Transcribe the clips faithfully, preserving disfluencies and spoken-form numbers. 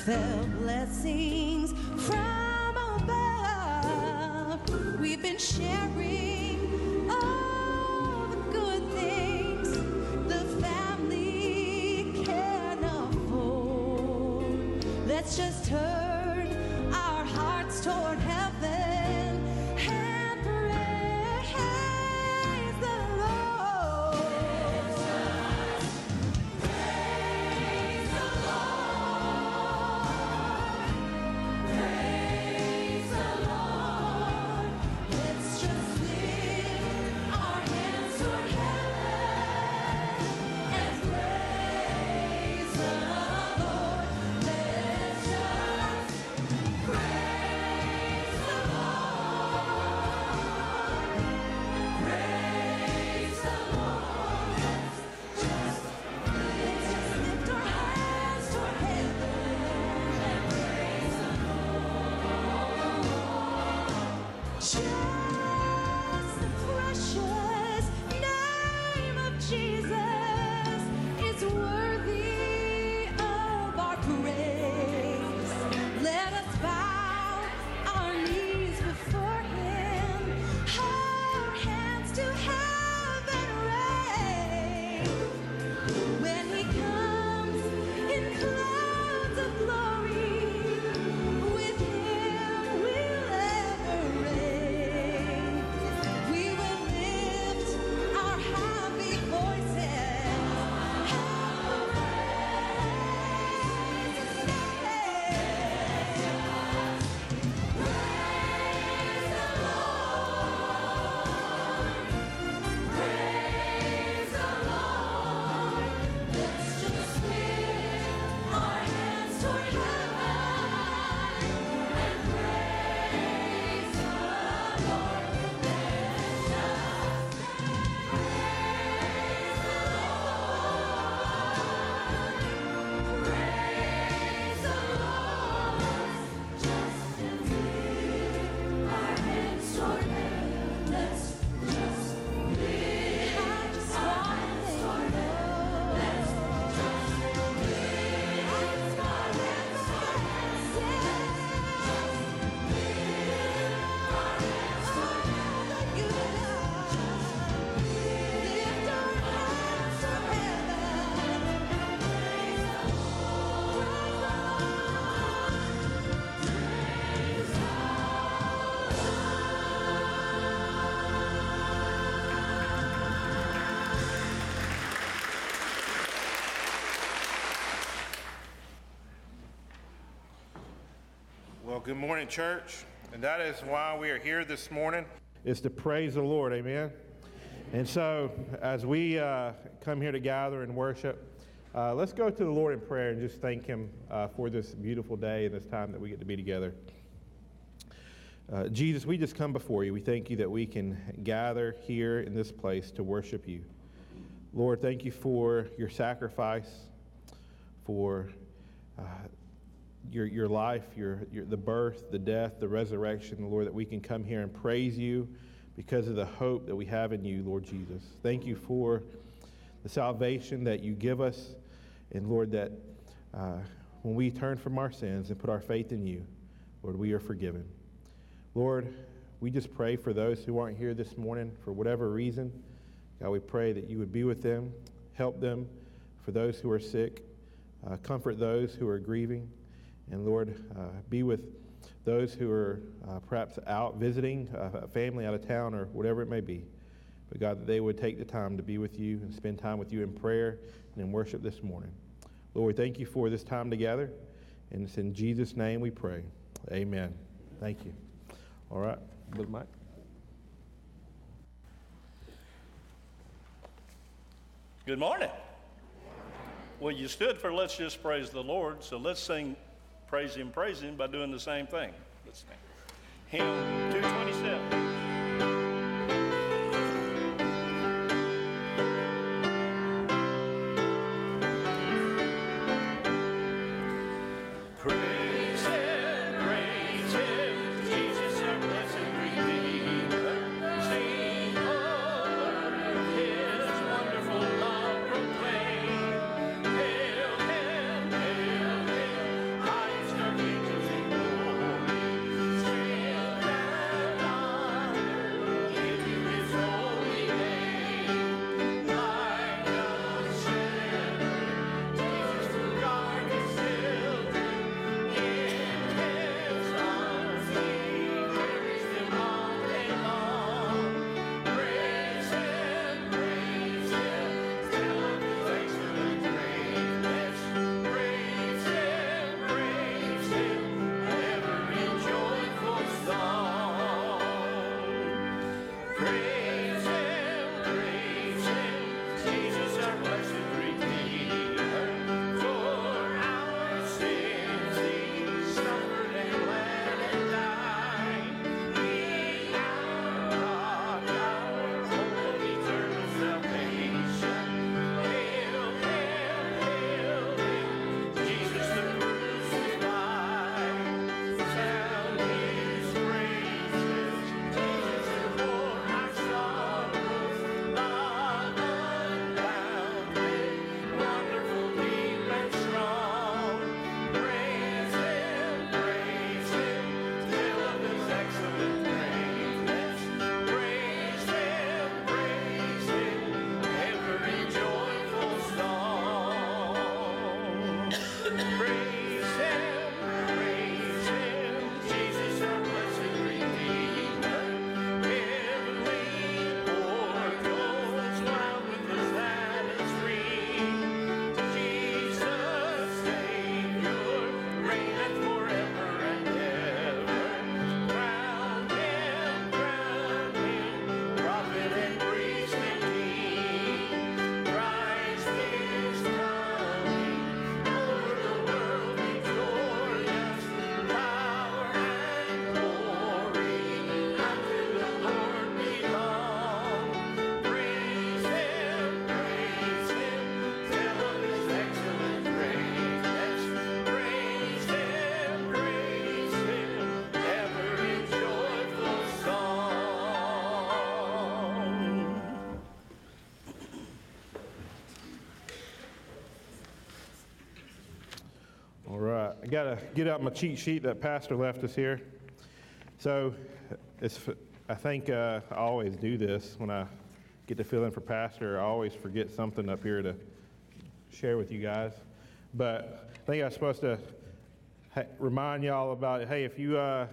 felt blessings from above. We've been sharing all the good things the family can afford. Let's just turn our hearts toward heaven and praise the Lord. Praise the Lord. Praise the Lord. Let's just lift our hands toward heaven and praise the Lord. Let's just praise the Lord. Praise the Lord. Let's just lift our hands toward heaven and praise the Lord. Just the precious name of Jesus is worthy of our praise. Let us bow our knees before Him, our hands to heaven raise. When He comes in clouds of glory, with Him we'll ever reign. We will lift our happy voices and praise His name. Praise the Lord. Praise the Lord. Let's just lift our hands toward heaven and praise the Lord. Let's just praise the Lord. Praise the Lord. Just lift our hands toward heaven. Let's just lift our hands toward heaven. Let's just lift our hands toward heaven. Lift our hands to heaven. Praise the Well, good morning, church. And that is why we are here this morning, is to praise the Lord, amen? And so, as we uh, come here to gather and worship, uh, let's go to the Lord in prayer and just thank Him uh, for this beautiful day and this time that we get to be together. Uh, Jesus, we just come before you. We thank you that we can gather here in this place to worship you. Lord, thank you for your sacrifice, for uh, your your life, your, your the birth, the death, the resurrection, Lord, that we can come here and praise you because of the hope that we have in you, Lord Jesus. Thank you for the salvation that you give us, and Lord, that uh, when we turn from our sins and put our faith in you, Lord, we are forgiven. Lord, we just pray for those who aren't here this morning for whatever reason. God, we pray that you would be with them, help them. For those who are sick, uh, comfort those who are grieving. And Lord, uh, be with those who are uh, perhaps out visiting uh, a family out of town or whatever it may be. But God, that they would take the time to be with you and spend time with you in prayer and in worship this morning. Lord, we thank you for this time together. And it's in Jesus' name we pray. Amen. Thank you. All right, Brother Mike. Good morning. Well, you stood for Let's Just Praise the Lord, so let's sing Praise Him, Praise Him by doing the same thing. Let's sing. Hymn two twenty-seven. Praise Him, praise Him, Jesus our blessed Redeemer. Sing o'er His wonderful love proclaim. Hail Him, hail Him, high Praise Him, praise Him, Jesus our blessed Redeemer. For our sins He suffered and bled and died. He our rock, our hope of eternal salvation. Hail, hail, hail Him, Jesus the crucified. Sound His praises, Jesus who bore our sorrows. Love unbounded, wonderful, deep and strong. Praise Him, praise Him, tell of His excellent greatness. Praise Him, praise Him, every joyful song. Praise Him, praise Him, Jesus our blessed Redeemer. Heavenly portals loud with hosannas ring. Jesus Savior reigneth forever and ever. Crown Him, crown Him, prophet and priest and king. Christ is coming, over the world victorious. Power and glory unto the Lord belong. Praise Him, praise Him, tell of His excellent greatness. Praise Him, praise Him, ever in joyful song. All right, I gotta get out my cheat sheet that Pastor left us here. So, it's, I think uh, I always do this when I get to fill in for Pastor. I always forget something up here to share with you guys. But I think I was supposed to ha- remind y'all about, hey, if you uh,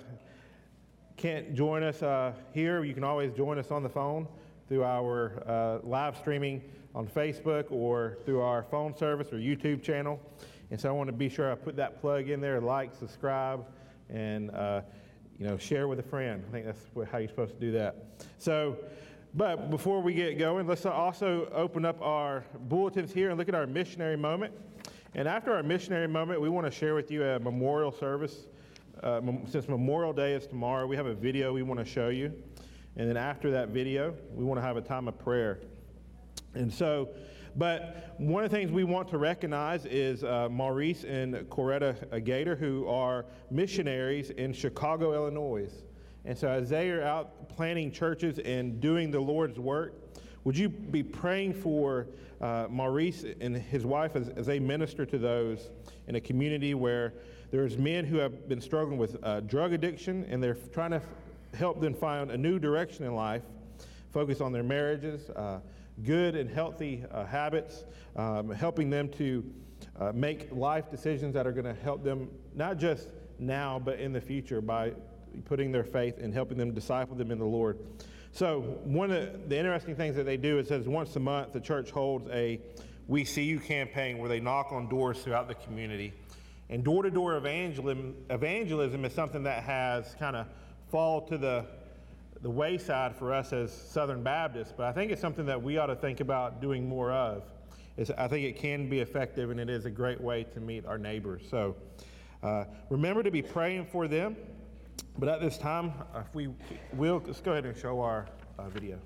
can't join us uh, here, you can always join us on the phone through our uh, live streaming on Facebook or through our phone service or YouTube channel. And so I want to be sure I put that plug in there, like, subscribe, and uh, you know, share with a friend. I think that's what, how you're supposed to do that. So, but before we get going, let's also open up our bulletins here and look at our missionary moment. And after our missionary moment, we want to share with you a memorial service. Uh, mem- since Memorial Day is tomorrow, we have a video we want to show you. And then after that video, we want to have a time of prayer. And so, but one of the things we want to recognize is uh, Maurice and Coretta Gator, who are missionaries in Chicago, Illinois. And so as they are out planting churches and doing the Lord's work, would you be praying for uh, Maurice and his wife as, as they minister to those in a community where there's men who have been struggling with uh, drug addiction, and they're trying to f- help them find a new direction in life, focus on their marriages, uh, good and healthy uh, habits, um, helping them to uh, make life decisions that are going to help them not just now but in the future by putting their faith and helping them disciple them in the Lord. So one of the, the interesting things that they do, it says once a month the church holds a We See You campaign where they knock on doors throughout the community. And door-to-door evangelism, evangelism is something that has kind of fallen to the the wayside for us as Southern Baptists, but I think it's something that we ought to think about doing more of. It's, I think it can be effective, and it is a great way to meet our neighbors. So uh, remember to be praying for them. But at this time, if we will, let's go ahead and show our uh, video.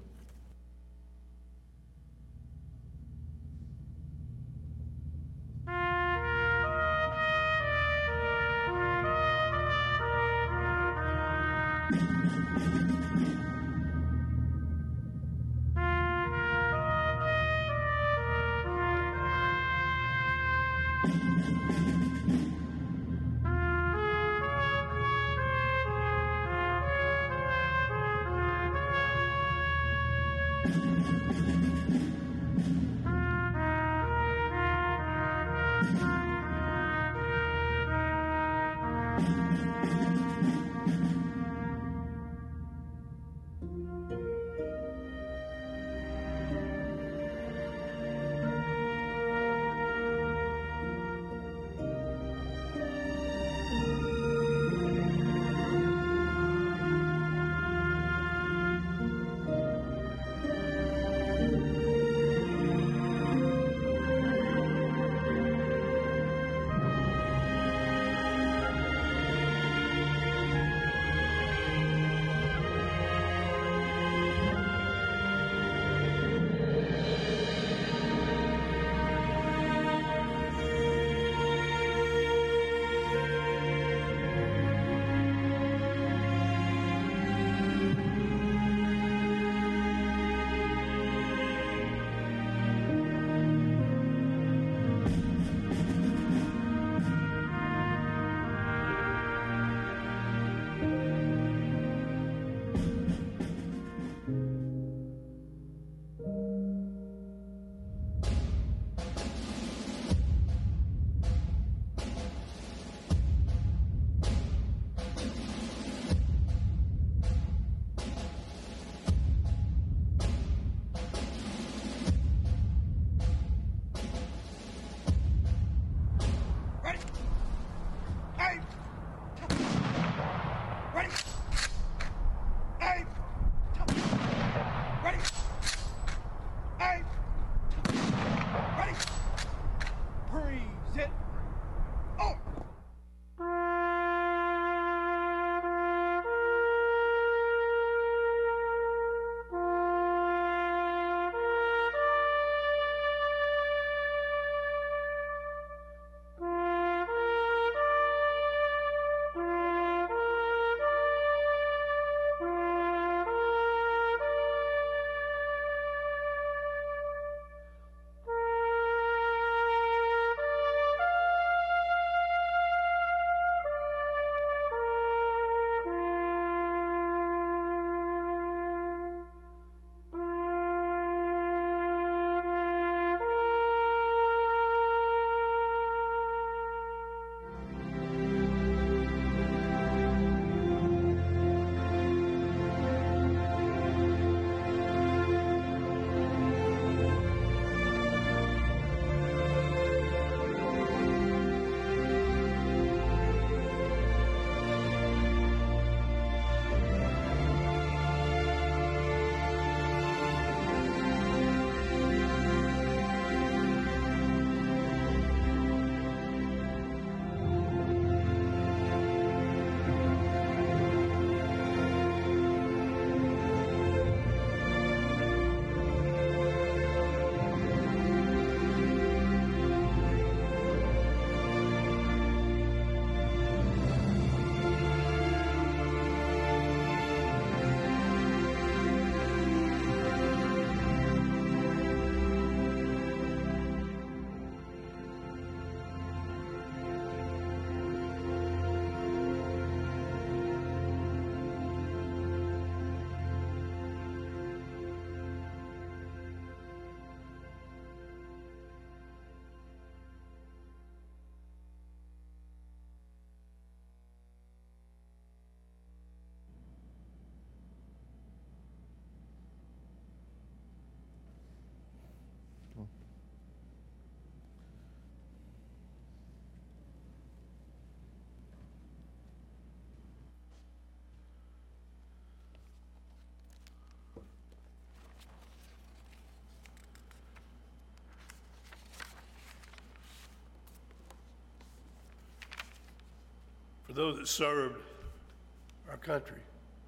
those that served our country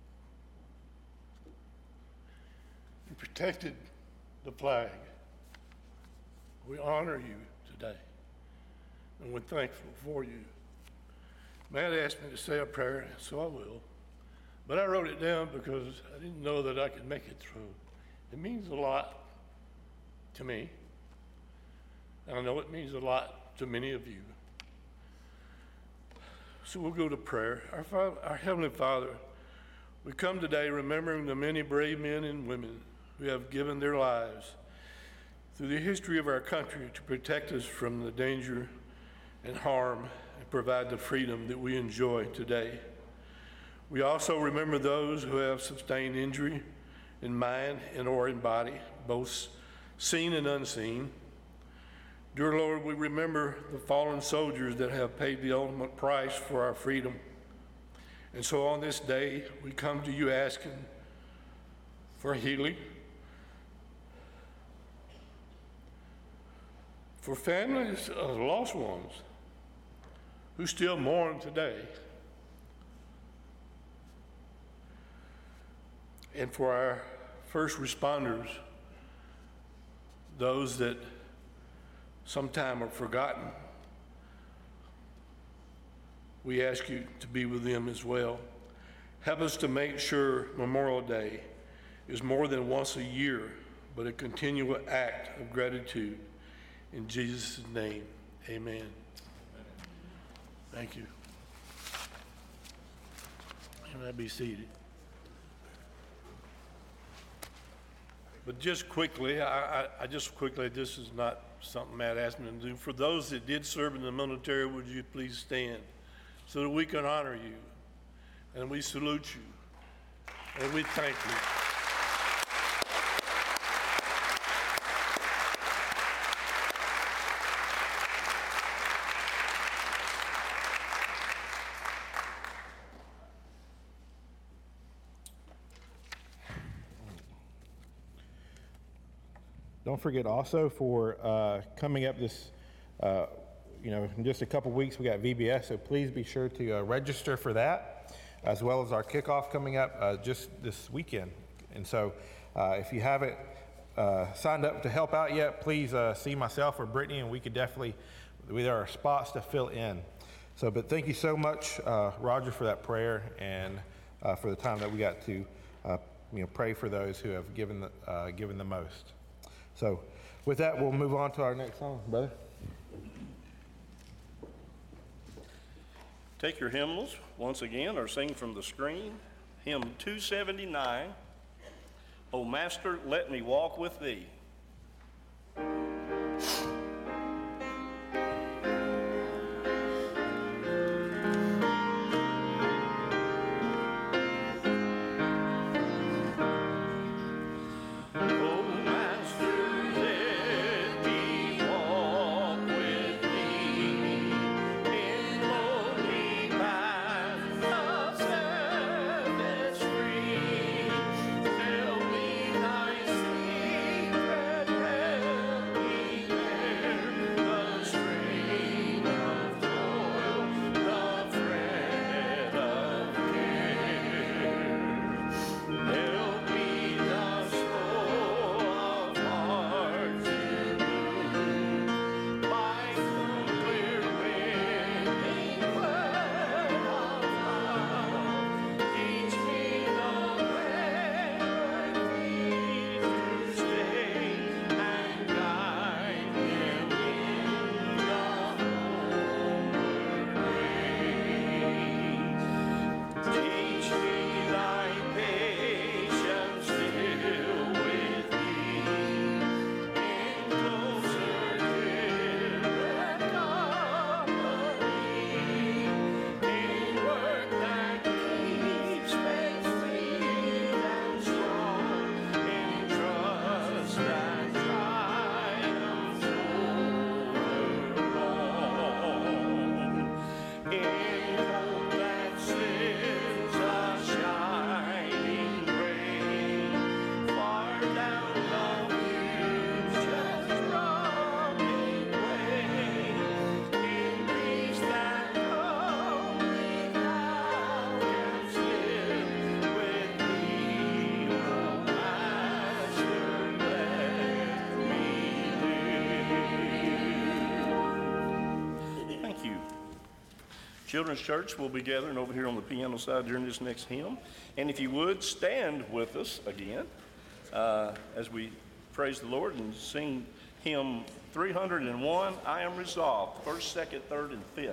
and protected the flag. We honor you today, and we're thankful for you. Matt asked me to say a prayer, so I will. But I wrote it down because I didn't know that I could make it through. It means a lot to me, and I know it means a lot to many of you. So we'll go to prayer. Our, Father, our Heavenly Father, we come today remembering the many brave men and women who have given their lives through the history of our country to protect us from the danger and harm and provide the freedom that we enjoy today. We also remember those who have sustained injury in mind and or in body, both seen and unseen. Dear Lord, we remember the fallen soldiers that have paid the ultimate price for our freedom. And so on this day, we come to you asking for healing, for families of lost ones who still mourn today, and for our first responders, those that sometime are forgotten. We ask you to be with them as well. Help us to make sure Memorial Day is more than once a year, but a continual act of gratitude. In Jesus' name, amen. Thank you. You may be seated. But just quickly, I, I, I just quickly, this is not something Matt asked me to do. For those that did serve in the military, would you please stand so that we can honor you, and we salute you, and we thank you. Don't forget also for uh, coming up this, uh, you know, in just a couple weeks, we got V B S, so please be sure to uh, register for that, as well as our kickoff coming up uh, just this weekend. And so uh, if you haven't uh, signed up to help out yet, please uh, see myself or Brittany, and we could definitely, there are spots to fill in. So, but thank you so much, uh, Roger, for that prayer, and uh, for the time that we got to, uh, you know, pray for those who have given the, uh, given the most. So with that, we'll move on to our next song, brother. Take your hymnals once again, or sing from the screen. Hymn two seventy-nine, O Master, Let Me Walk With Thee. Tell me thy secret. Children's Church will be gathering over here on the piano side during this next hymn. And if you would, stand with us again uh, as we praise the Lord and sing hymn three hundred one, I Am Resolved, first, second, third, and fifth.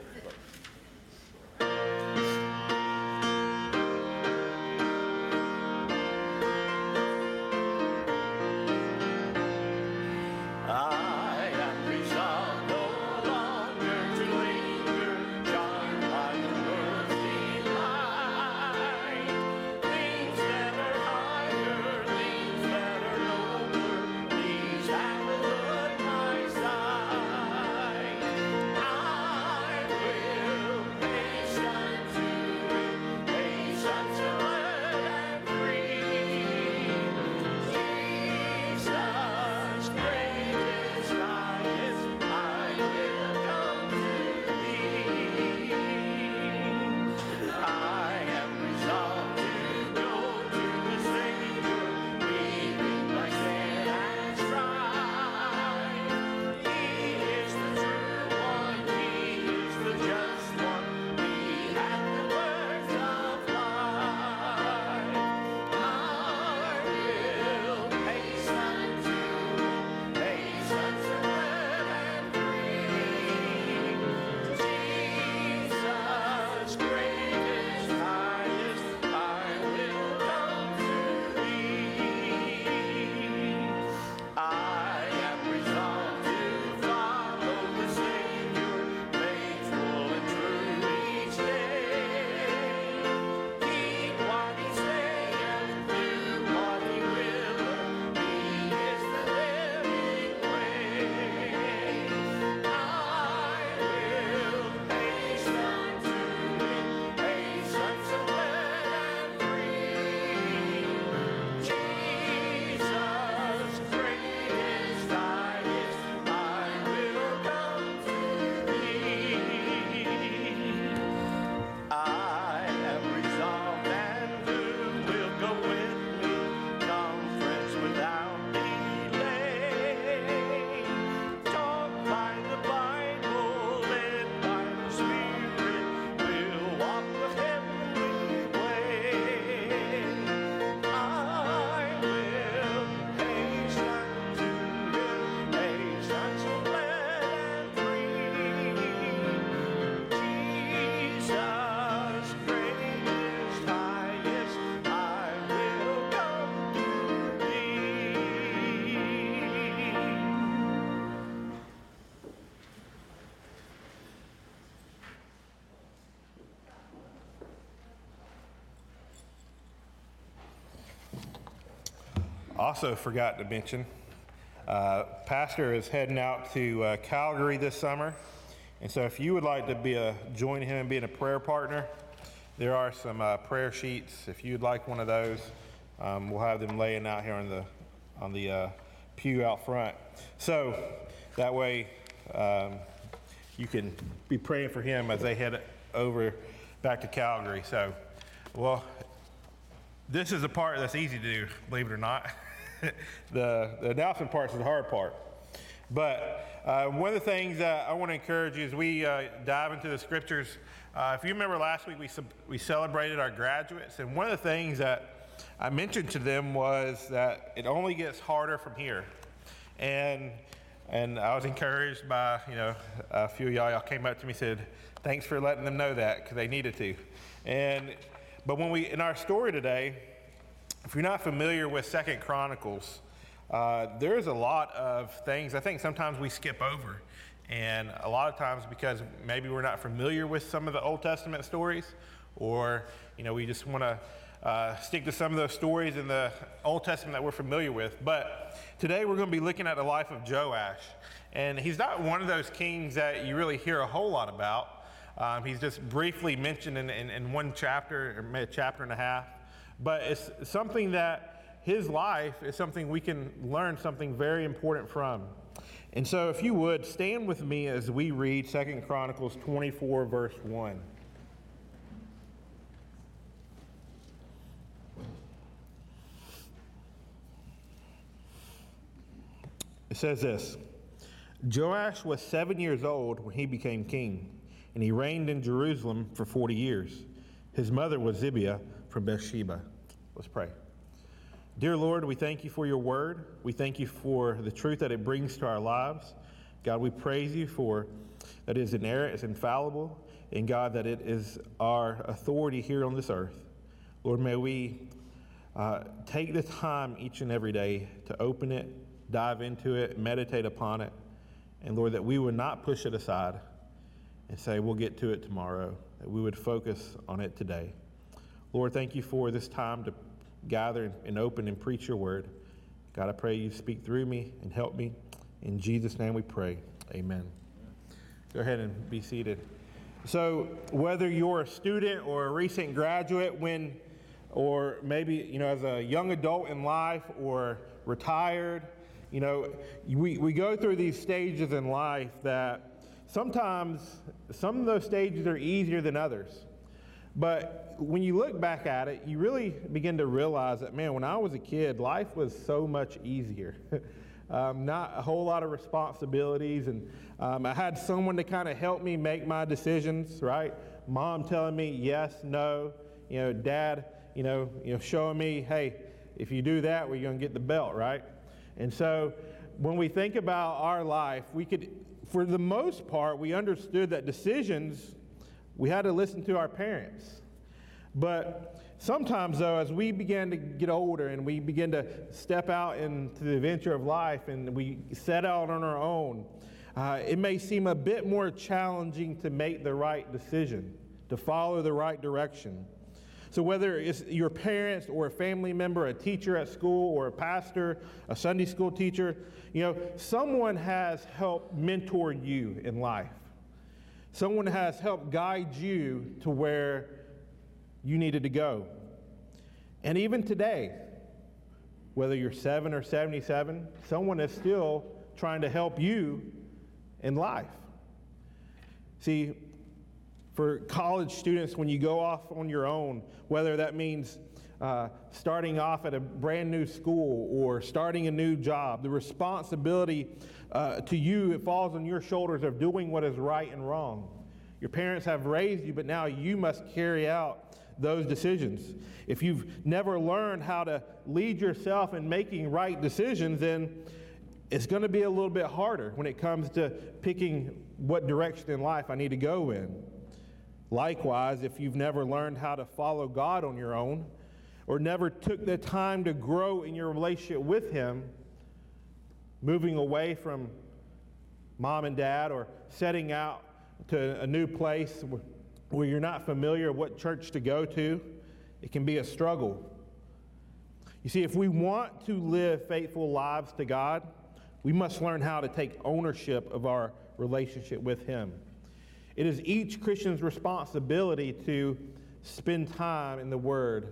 I am resolved no longer to linger, charmed by the world's delight. Things that are higher, things that are nobler, these have put my sight. I will hasten to it, hasten to let and free. Jesus, greatest, highest, I will come to thee. I am resolved to go to the Savior, leaving my sin and strife. He is the true one, He is the just one, He hath the words of life. I will hasten to Him, hasten to let and free. Jesus, greatest, highest, I will come to thee. I am resolved to follow the Savior, faithful and true each day. Keep what He saith, do what He will, He is the living way. I will hasten to Him, hasten to let and free. Jesus, greatest, highest, I will come to thee. I am resolved, and who will go with me? Come, friends, without delay. Taught by the Bible, led by the Spirit, we'll walk the heavenly way. I will hasten to Him, hasten to let and free. Jesus, greatest, highest, I will come to thee. Also forgot to mention, uh, Pastor is heading out to uh, Calgary this summer. And so if you would like to be a, join him in being a prayer partner, there are some uh, prayer sheets. If you'd like one of those, um, we'll have them laying out here on the, on the uh, pew out front. So that way um, you can be praying for him as they head over back to Calgary. So, well, this is the part that's easy to do, believe it or not. the, the announcement part is the hard part. But uh, one of the things that I want to encourage you as we uh, dive into the scriptures, uh, if you remember last week we, sub- we celebrated our graduates, and one of the things that I mentioned to them was that it only gets harder from here. And and I was encouraged by, you know, a few of y'all, y'all came up to me and said, thanks for letting them know that, because they needed to. And but when we, in our story today, if you're not familiar with Second Chronicles, uh, there's a lot of things I think sometimes we skip over. And a lot of times because maybe we're not familiar with some of the Old Testament stories, or, you know, we just want to uh, stick to some of those stories in the Old Testament that we're familiar with. But today we're going to be looking at the life of Joash. And he's not one of those kings that you really hear a whole lot about. Um, he's just briefly mentioned in, in, in one chapter, or maybe a chapter and a half. But it's something that his life is something we can learn something very important from. And so if you would, stand with me as we read Second Chronicles twenty-four, verse one. It says this: Joash was seven years old when he became king. and he reigned in Jerusalem for forty years. His mother was Zibiah from Bathsheba. Let's pray. Dear Lord, we thank you for your word. We thank you for the truth that it brings to our lives. God, we praise you for that it is inerrant, it's infallible, and God, that it is our authority here on this earth. Lord, may we uh, take the time each and every day to open it, dive into it, meditate upon it, and Lord, that we would not push it aside and say, we'll get to it tomorrow, that we would focus on it today. Lord, thank you for this time to gather and open and preach your word. God, I pray you speak through me and help me. In Jesus' name we pray. Amen. Go ahead and be seated. So whether you're a student or a recent graduate, when, or maybe, you know, as a young adult in life or retired, you know, we, we go through these stages in life that sometimes some of those stages are easier than others. But when you look back at it, you really begin to realize that, man, when I was a kid, life was so much easier. um, not a whole lot of responsibilities, and um, I had someone to kind of help me make my decisions, right? Mom telling me yes, no, you know, dad, you know, you know, showing me, hey, if you do that, we're going to get the belt, right? And so when we think about our life, we could, for the most part, we understood that decisions, we had to listen to our parents. But sometimes, though, as we began to get older and we begin to step out into the adventure of life and we set out on our own, uh, it may seem a bit more challenging to make the right decision, to follow the right direction. So whether it's your parents or a family member, a teacher at school or a pastor, a Sunday school teacher, you know, someone has helped mentor you in life. Someone has helped guide you to where you needed to go. And even today, whether you're seven or seventy-seven, someone is still trying to help you in life. See, for college students, when you go off on your own, whether that means uh, starting off at a brand new school or starting a new job, the responsibility uh, to you, it falls on your shoulders of doing what is right and wrong. Your parents have raised you, but now you must carry out those decisions. If you've never learned how to lead yourself in making right decisions, then it's going to be a little bit harder when it comes to picking what direction in life I need to go in. Likewise, if you've never learned how to follow God on your own, or never took the time to grow in your relationship with Him, moving away from mom and dad or setting out to a new place where you're not familiar with what church to go to, it can be a struggle. You see, if we want to live faithful lives to God, we must learn how to take ownership of our relationship with Him. It is each Christian's responsibility to spend time in the Word.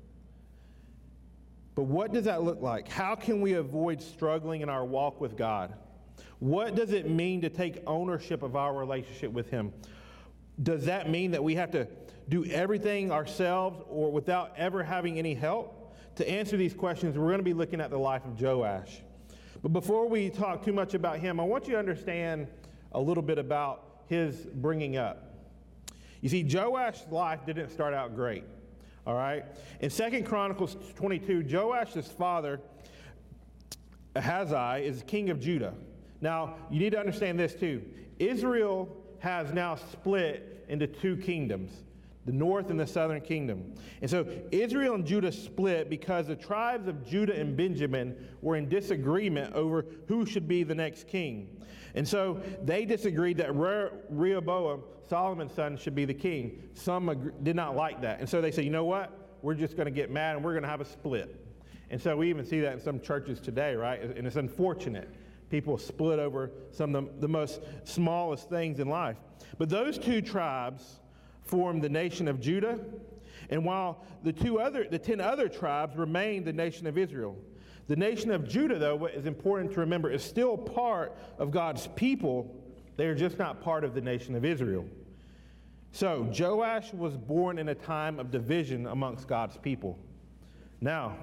But what does that look like? How can we avoid struggling in our walk with God? What does it mean to take ownership of our relationship with Him? Does that mean that we have to do everything ourselves or without ever having any help? To answer these questions, we're going to be looking at the life of Joash. But before we talk too much about him, I want you to understand a little bit about his bringing up. You see, Joash's life didn't start out great, all right? In Second Chronicles twenty-two, Joash's father, Ahaziah, is king of Judah. Now, you need to understand this too. Israel has now split into two kingdoms, the north and the southern kingdom. And so Israel and Judah split because the tribes of Judah and Benjamin were in disagreement over who should be the next king. And so they disagreed that Re- Rehoboam, Solomon's son, should be the king. Some ag- did not like that. And so they said, you know what? We're just going to get mad and we're going to have a split. And so we even see that in some churches today, right? And it's unfortunate. People split over some of the, the most smallest things in life. But those two tribes formed the nation of Judah, and while the two other, the ten other tribes remained the nation of Israel. The nation of Judah, though, what is important to remember, is still part of God's people. They are just not part of the nation of Israel. So Joash was born in a time of division amongst God's people. Now,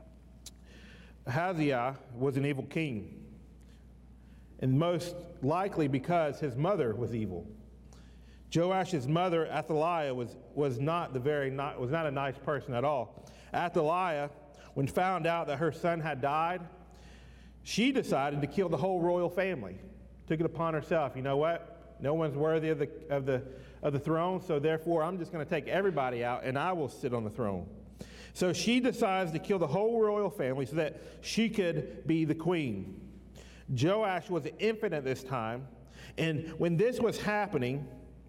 Ahaziah was an evil king, and most likely because his mother was evil. Joash's mother, Athaliah, was, was not the very not, was not a nice person at all. Athaliah, when found out that her son had died, she decided to kill the whole royal family. Took it upon herself. You know what? No one's worthy of the of the of the throne, so therefore I'm just going to take everybody out and I will sit on the throne. So she decides to kill the whole royal family so that she could be the queen. Joash was an infant at this time, and when this was happening,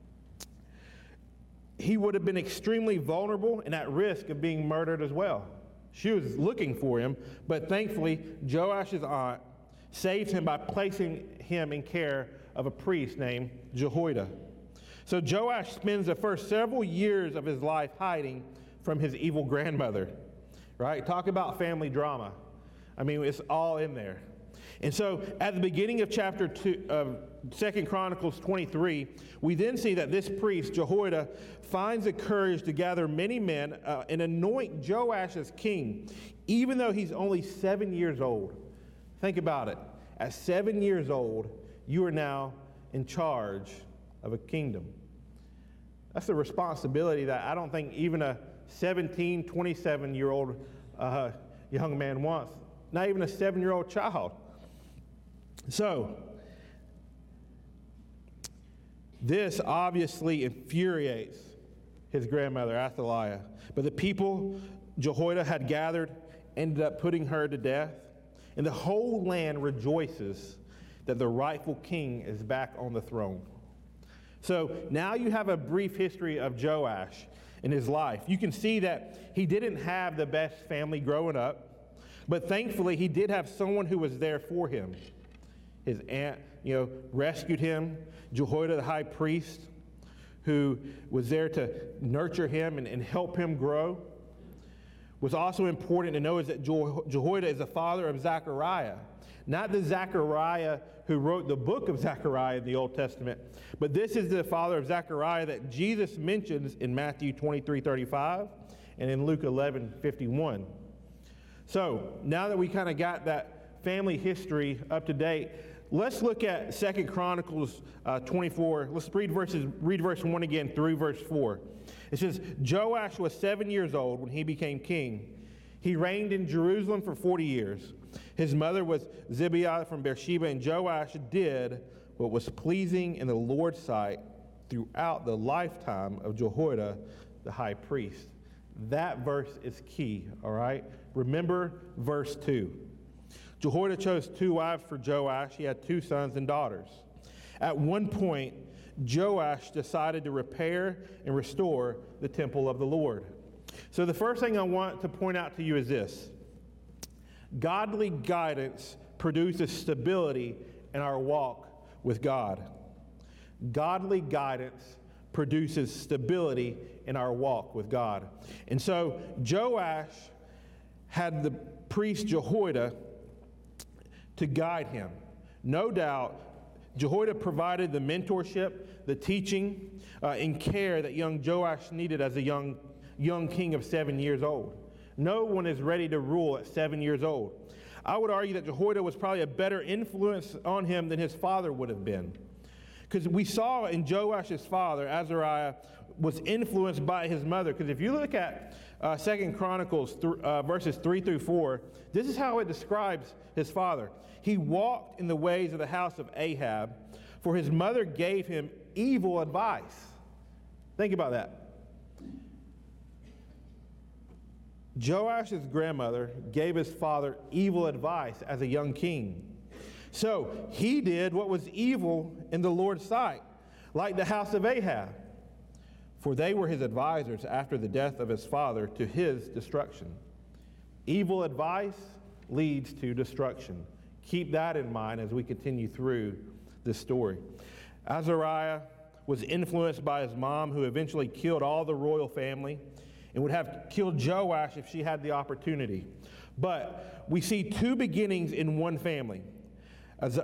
he would have been extremely vulnerable and at risk of being murdered as well. She was looking for him, but thankfully, Joash's aunt saved him by placing him in care of a priest named Jehoiada. So Joash spends the first several years of his life hiding from his evil grandmother, right? Talk about family drama. I mean, it's all in there. And so at the beginning of chapter two of Second Chronicles twenty-three, we then see that this priest, Jehoiada, finds the courage to gather many men uh, and anoint Joash as king, even though he's only seven years old. Think about it. At seven years old, you are now in charge of a kingdom. That's a responsibility that I don't think even a seventeen, twenty-seven-year-old uh, young man wants. Not even a seven-year-old child. So, this obviously infuriates his grandmother, Athaliah. But the people Jehoiada had gathered ended up putting her to death. And the whole land rejoices that the rightful king is back on the throne. So now you have a brief history of Joash in his life. You can see that he didn't have the best family growing up, but thankfully he did have someone who was there for him. His aunt, you know, rescued him. Jehoiada, the high priest, who was there to nurture him and, and help him grow. What's also important to know is that Jehoiada is the father of Zechariah. Not the Zechariah who wrote the book of Zechariah in the Old Testament, but this is the father of Zechariah that Jesus mentions in Matthew twenty-three thirty-five and in Luke eleven fifty-one. So now that we kind of got that family history up to date, let's look at Second Chronicles uh, twenty-four. Let's read verses, read verse one again through verse four. It says, Joash was seven years old when he became king. He reigned in Jerusalem for forty years. His mother was Zibiah from Beersheba, and Joash did what was pleasing in the Lord's sight throughout the lifetime of Jehoiada, the high priest. That verse is key, all right? Remember verse two. Jehoiada chose two wives for Joash. He had two sons and daughters. At one point, Joash decided to repair and restore the temple of the Lord. So the first thing I want to point out to you is this. Godly guidance produces stability in our walk with God. Godly guidance produces stability in our walk with God. And so Joash had the priest Jehoiada to guide him. No doubt, Jehoiada provided the mentorship, the teaching, uh, and care that young Joash needed as a young, young king of seven years old. No one is ready to rule at seven years old. I would argue that Jehoiada was probably a better influence on him than his father would have been. Because we saw in Joash's father, Azariah, was influenced by his mother. Because if you look at uh, Second Chronicles th- uh, verses three through four, this is how it describes his father. He walked in the ways of the house of Ahab, for his mother gave him evil advice. Think about that. Joash's grandmother gave his father evil advice as a young king. So he did what was evil in the Lord's sight, like the house of Ahab, for they were his advisors after the death of his father to his destruction. Evil advice leads to destruction. Keep that in mind as we continue through this story. Azariah was influenced by his mom, who eventually killed all the royal family and would have killed Joash if she had the opportunity. But we see two beginnings in one family. As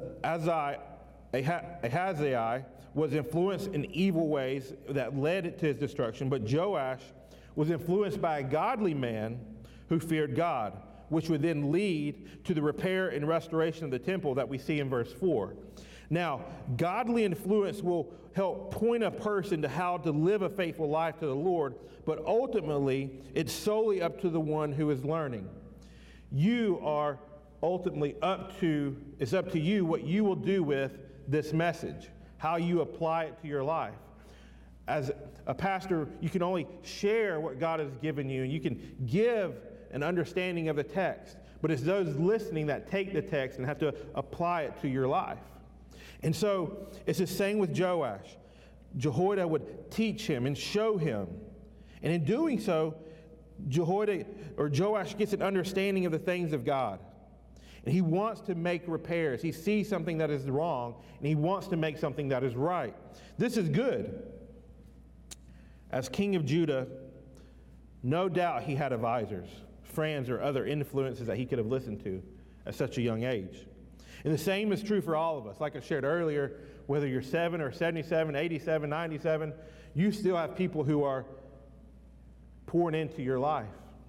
Ahaziah was influenced in evil ways that led to his destruction, but Joash was influenced by a godly man who feared God, which would then lead to the repair and restoration of the temple that we see in verse four. Now, godly influence will help point a person to how to live a faithful life to the Lord, but ultimately, it's solely up to the one who is learning. You are ultimately up to, it's up to you what you will do with this message, how you apply it to your life. As a pastor, you can only share what God has given you, and you can give an understanding of the text, but it's those listening that take the text and have to apply it to your life. And so it's the same with Joash. Jehoiada would teach him and show him. And in doing so, Jehoiada or Joash gets an understanding of the things of God. And he wants to make repairs. He sees something that is wrong, and he wants to make something that is right. This is good. As king of Judah, no doubt he had advisors, friends, or other influences that he could have listened to at such a young age. And the same is true for all of us. Like I shared earlier, whether you're seven or seventy-seven, eighty-seven, ninety-seven, you still have people who are pouring into your life.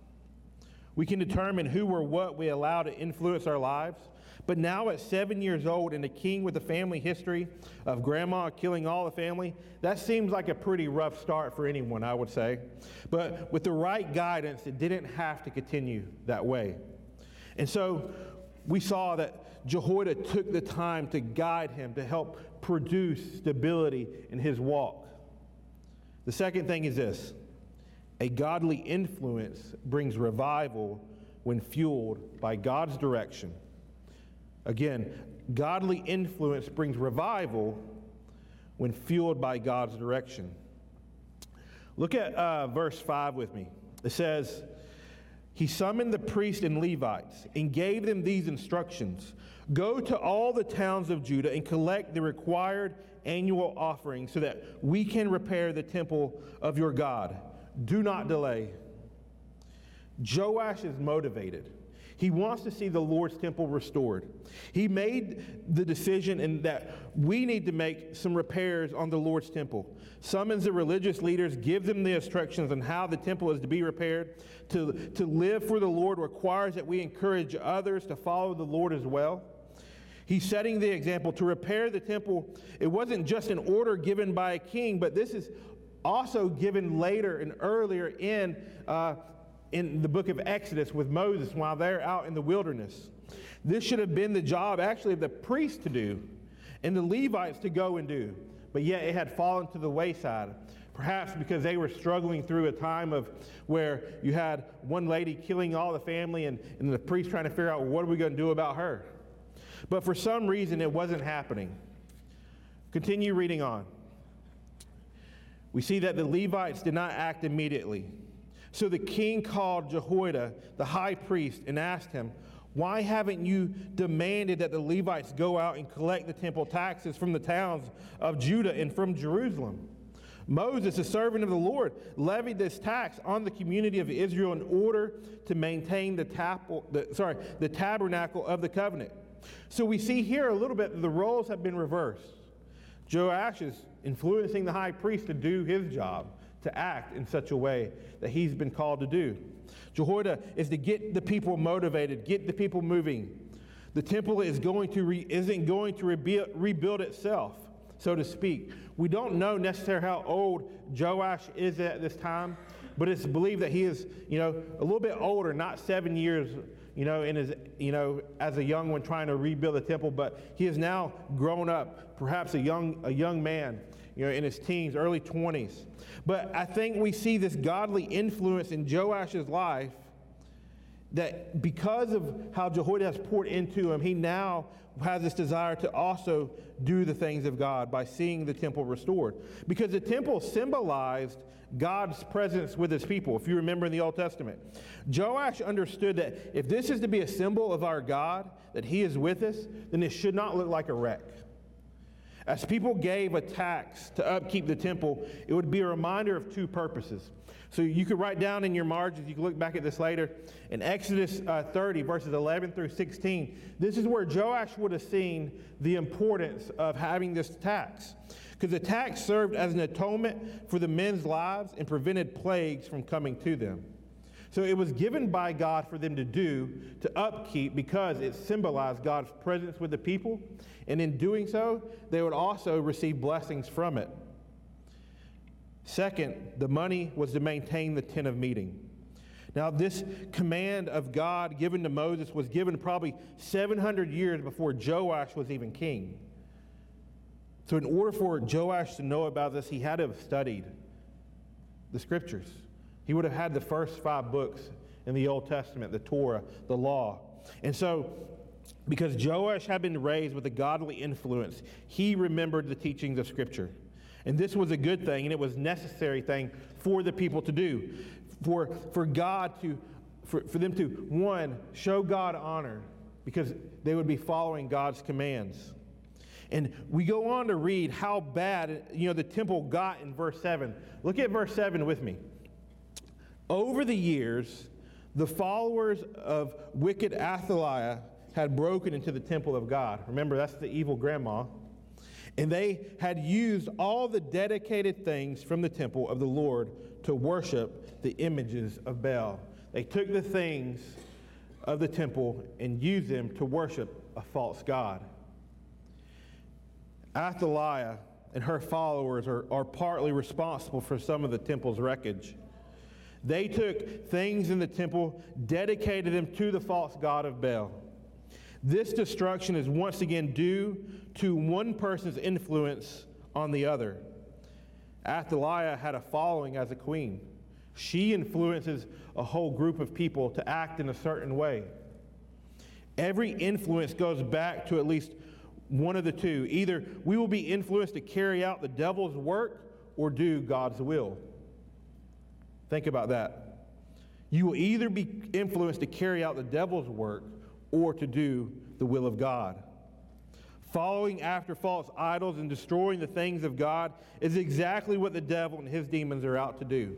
We can determine who or what we allow to influence our lives. But now at seven years old and a king with a family history of grandma killing all the family, that seems like a pretty rough start for anyone, I would say. But with the right guidance, it didn't have to continue that way. And so we saw that Jehoiada took the time to guide him, to help produce stability in his walk. The second thing is this: a godly influence brings revival when fueled by God's direction. Again, godly influence brings revival when fueled by God's direction. Look at uh, verse five with me. It says, he summoned the priests and Levites and gave them these instructions. Go to all the towns of Judah and collect the required annual offering so that we can repair the temple of your God. Do not delay. Joash is motivated. He wants to see the Lord's temple restored. He made the decision in that we need to make some repairs on the Lord's temple. Summons the religious leaders, gives them the instructions on how the temple is to be repaired. To, to live for the Lord requires that we encourage others to follow the Lord as well. He's setting the example. To repair the temple, it wasn't just an order given by a king, but this is also given later and earlier in uh, in the book of Exodus with Moses while they're out in the wilderness. This should have been the job actually of the priests to do and the Levites to go and do, but yet it had fallen to the wayside. Perhaps because they were struggling through a time of where you had one lady killing all the family and, and the priest trying to figure out, well, what are we going to do about her? But for some reason it wasn't happening. Continue reading on. We see that the Levites did not act immediately. So the king called Jehoiada, the high priest, and asked him, why haven't you demanded that the Levites go out and collect the temple taxes from the towns of Judah and from Jerusalem? Moses, a servant of the Lord, levied this tax on the community of Israel in order to maintain the, tapel, the, sorry, the tabernacle of the covenant. So we see here a little bit the roles have been reversed. Joash is influencing the high priest to do his job, to act in such a way that he's been called to do. Jehoiada is to get the people motivated, get the people moving. The temple is going to re, isn't going to rebuild, rebuild itself, so to speak. We don't know necessarily how old Joash is at this time, but it's believed that he is, you know, a little bit older, not seven years, you know, in his, you know, as a young one trying to rebuild the temple, but he is now grown up, perhaps a young, a young man, you know, in his teens, early twenties. But I think we see this godly influence in Joash's life that because of how Jehoiada has poured into him, he now has this desire to also do the things of God by seeing the temple restored. Because the temple symbolized God's presence with his people, if you remember in the Old Testament. Joash understood that if this is to be a symbol of our God, that he is with us, then it should not look like a wreck. As people gave a tax to upkeep the temple, it would be a reminder of two purposes. So you could write down in your margins, you can look back at this later, in Exodus uh, thirty, verses eleven through sixteen, this is where Joash would have seen the importance of having this tax. Because the tax served as an atonement for the men's lives and prevented plagues from coming to them. So it was given by God for them to do, to upkeep, because it symbolized God's presence with the people. And in doing so, they would also receive blessings from it. Second, the money was to maintain the tent of meeting. Now, this command of God given to Moses was given probably seven hundred years before Joash was even king. So in order for Joash to know about this, he had to have studied the scriptures. He would have had the first five books in the Old Testament, the Torah, the law. And so, because Joash had been raised with a godly influence, he remembered the teachings of Scripture. And this was a good thing, and it was a necessary thing for the people to do. For, for God to, for, for them to, one, show God honor, because they would be following God's commands. And we go on to read how bad, you know, the temple got in verse seven. Look at verse seven with me. Over the years, the followers of wicked Athaliah had broken into the temple of God. Remember, that's the evil grandma. And they had used all the dedicated things from the temple of the Lord to worship the images of Baal. They took the things of the temple and used them to worship a false god. Athaliah and her followers are, are partly responsible for some of the temple's wreckage. They took things in the temple, dedicated them to the false god of Baal. This destruction is once again due to one person's influence on the other. Athaliah had a following as a queen. She influences a whole group of people to act in a certain way. Every influence goes back to at least one of the two. Either we will be influenced to carry out the devil's work or do God's will. Think about that. You will either be influenced to carry out the devil's work or to do the will of God. Following after false idols and destroying the things of God is exactly what the devil and his demons are out to do.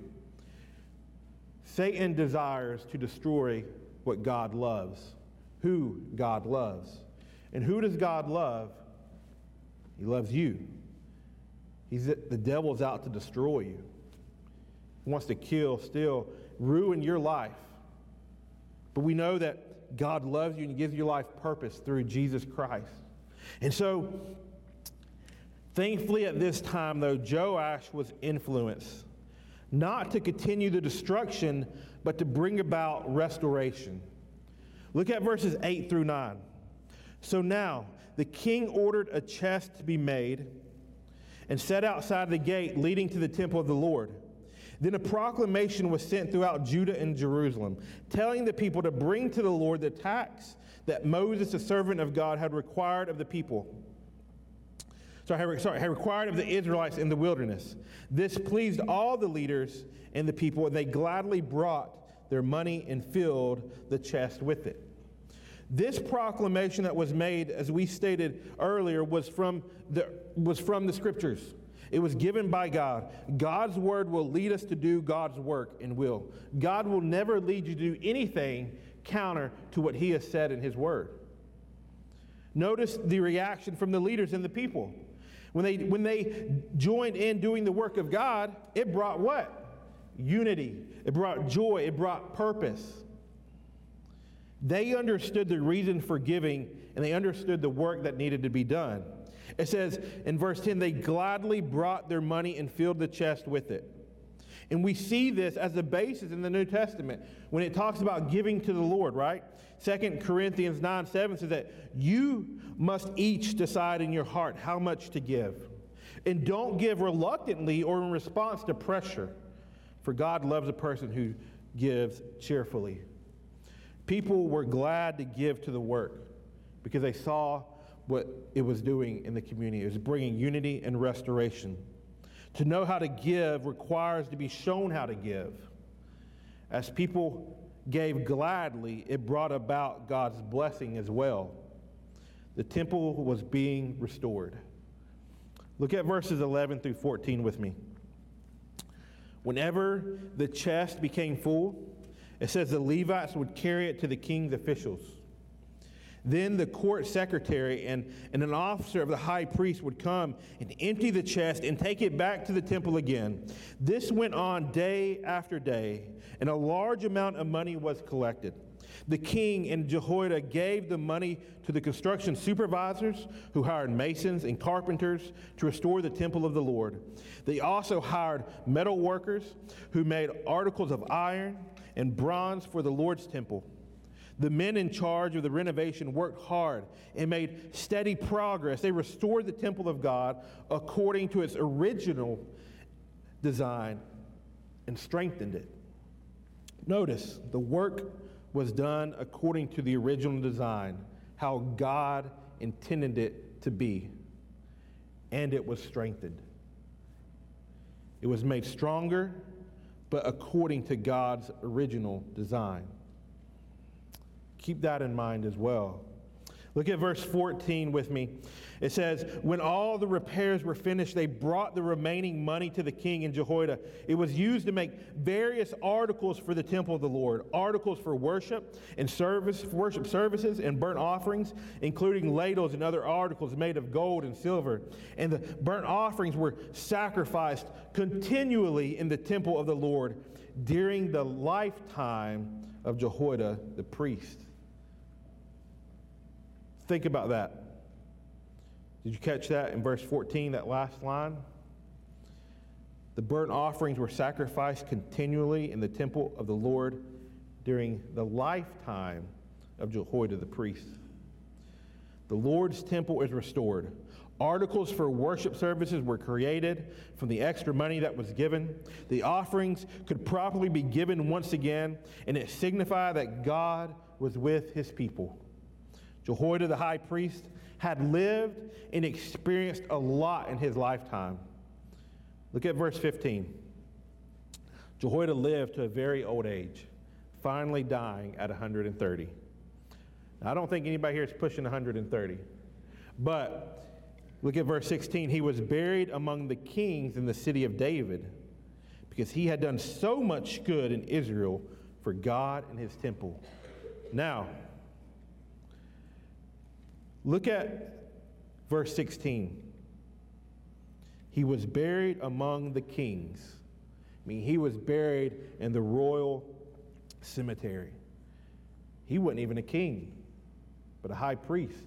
Satan desires to destroy what God loves, who God loves. And who does God love? He loves you. He's, the devil's out to destroy you. He wants to kill, steal, ruin your life. But we know that God loves you and gives your life purpose through Jesus Christ. And so, thankfully at this time, though, Joash was influenced not to continue the destruction, but to bring about restoration. Look at verses eight through nine. So now, the king ordered a chest to be made and set outside the gate leading to the temple of the Lord. Then a proclamation was sent throughout Judah and Jerusalem, telling the people to bring to the Lord the tax that Moses, the servant of God, had required of the people. Sorry, sorry, had required of the Israelites in the wilderness. This pleased all the leaders and the people, and they gladly brought their money and filled the chest with it. This proclamation that was made, as we stated earlier, was from the, was from the Scriptures. It was given by God. God's word will lead us to do God's work and will. God will never lead you to do anything counter to what he has said in his word. Notice the reaction from the leaders and the people. When they, when they joined in doing the work of God, it brought what? Unity. It brought joy. It brought purpose. They understood the reason for giving, and they understood the work that needed to be done. It says in verse ten, they gladly brought their money and filled the chest with it. And we see this as a basis in the New Testament when it talks about giving to the Lord, right? Second Corinthians nine seven says that you must each decide in your heart how much to give. And don't give reluctantly or in response to pressure, for God loves a person who gives cheerfully. People were glad to give to the work because they saw what it was doing in the community. It was bringing unity and restoration. To know how to give requires to be shown how to give. As people gave gladly, it brought about God's blessing as well. The temple was being restored. Look at verses eleven through fourteen with me. Whenever the chest became full, it says the Levites would carry it to the king's officials. Then the court secretary and, and an officer of the high priest would come and empty the chest and take it back to the temple again. This went on day after day, and a large amount of money was collected. The king and Jehoiada gave the money to the construction supervisors who hired masons and carpenters to restore the temple of the Lord. They also hired metal workers who made articles of iron and bronze for the Lord's temple. The men in charge of the renovation worked hard and made steady progress. They restored the temple of God according to its original design and strengthened it. Notice, the work was done according to the original design, how God intended it to be, and it was strengthened. It was made stronger, but according to God's original design. Keep that in mind as well. Look at verse fourteen with me. It says, when all the repairs were finished, they brought the remaining money to the king and Jehoiada. It was used to make various articles for the temple of the Lord, articles for worship and service, worship services and burnt offerings, including ladles and other articles made of gold and silver. And the burnt offerings were sacrificed continually in the temple of the Lord during the lifetime of Jehoiada the priest. Think about that. Did you catch that in verse fourteen, that last line? The burnt offerings were sacrificed continually in the temple of the Lord during the lifetime of Jehoiada the priest. The Lord's temple is restored. Articles for worship services were created from the extra money that was given. The offerings could properly be given once again, and it signified that God was with his people. Jehoiada the high priest had lived and experienced a lot in his lifetime. Look at verse fifteen. Jehoiada lived to a very old age, finally dying at one hundred thirty. Now, I don't think anybody here is pushing one hundred thirty, but look at verse sixteen. He was buried among the kings in the city of David because he had done so much good in Israel for God and his temple. Now, look at verse sixteen. He was buried among the kings. I mean, he was buried in the royal cemetery. He wasn't even a king, but a high priest.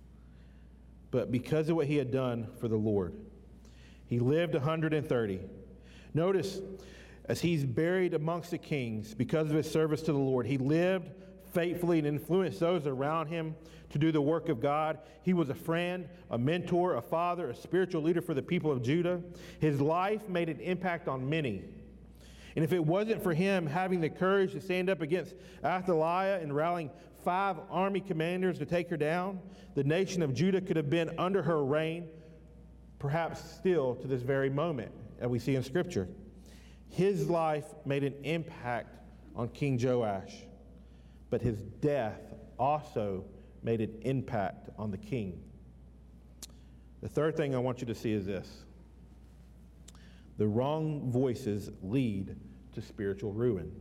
But because of what he had done for the Lord, he lived one hundred thirty. Notice, as he's buried amongst the kings, because of his service to the Lord, he lived faithfully and influenced those around him to do the work of God. He was a friend, a mentor, a father, a spiritual leader for the people of Judah. His life made an impact on many. And if it wasn't for him having the courage to stand up against Athaliah and rallying five army commanders to take her down, the nation of Judah could have been under her reign, perhaps still to this very moment, as we see in Scripture. His life made an impact on King Joash, but his death also made an impact on the king. The third thing I want you to see is this. The wrong voices lead to spiritual ruin.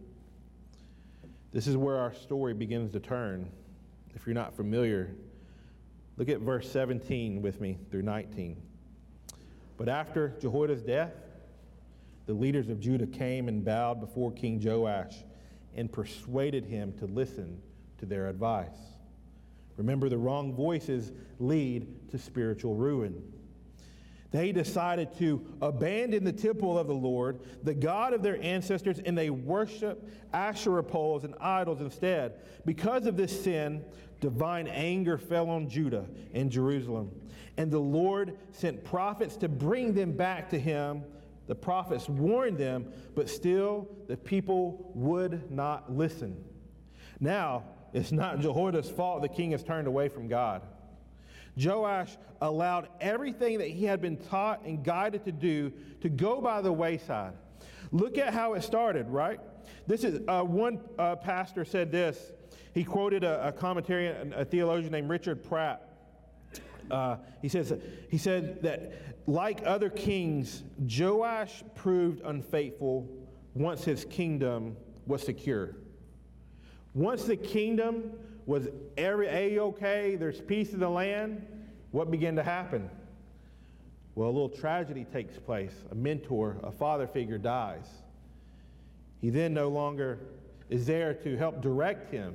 This is where our story begins to turn. If you're not familiar, look at verse seventeen with me through nineteen. But after Jehoiada's death, the leaders of Judah came and bowed before King Joash and persuaded him to listen to their advice. Remember, the wrong voices lead to spiritual ruin. They decided to abandon the temple of the Lord, the God of their ancestors, and they worship Asherah poles and idols instead. Because of this sin, divine anger fell on Judah and Jerusalem. And the Lord sent prophets to bring them back to him. The prophets warned them, but still the people would not listen. Now, it's not Jehoiada's fault the king has turned away from God. Joash allowed everything that he had been taught and guided to do to go by the wayside. Look at how it started, right? This is uh, one uh, pastor said this. He quoted a, a commentary, a, a theologian named Richard Pratt. Uh, he says he said that like other kings, Joash proved unfaithful once his kingdom was secure. Once the kingdom was every A-okay, there's peace in the land, what began to happen? Well, a little tragedy takes place. A mentor, a father figure dies. He then no longer is there to help direct him.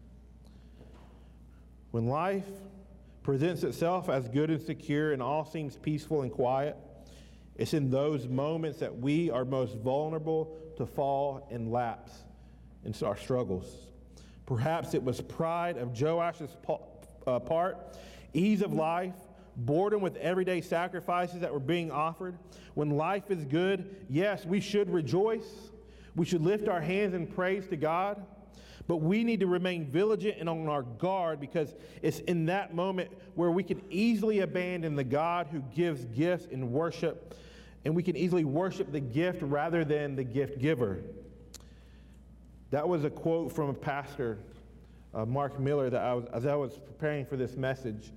When life presents itself as good and secure and all seems peaceful and quiet, it's in those moments that we are most vulnerable to fall and lapse in our struggles. Perhaps it was pride of Joash's part, ease of life, boredom with everyday sacrifices that were being offered. When life is good, yes, we should rejoice. We should lift our hands in praise to God. But we need to remain vigilant and on our guard, because it's in that moment where we can easily abandon the God who gives gifts in worship, and we can easily worship the gift rather than the gift giver. That was a quote from a pastor, uh, Mark Miller, that I was, as I was preparing for this message.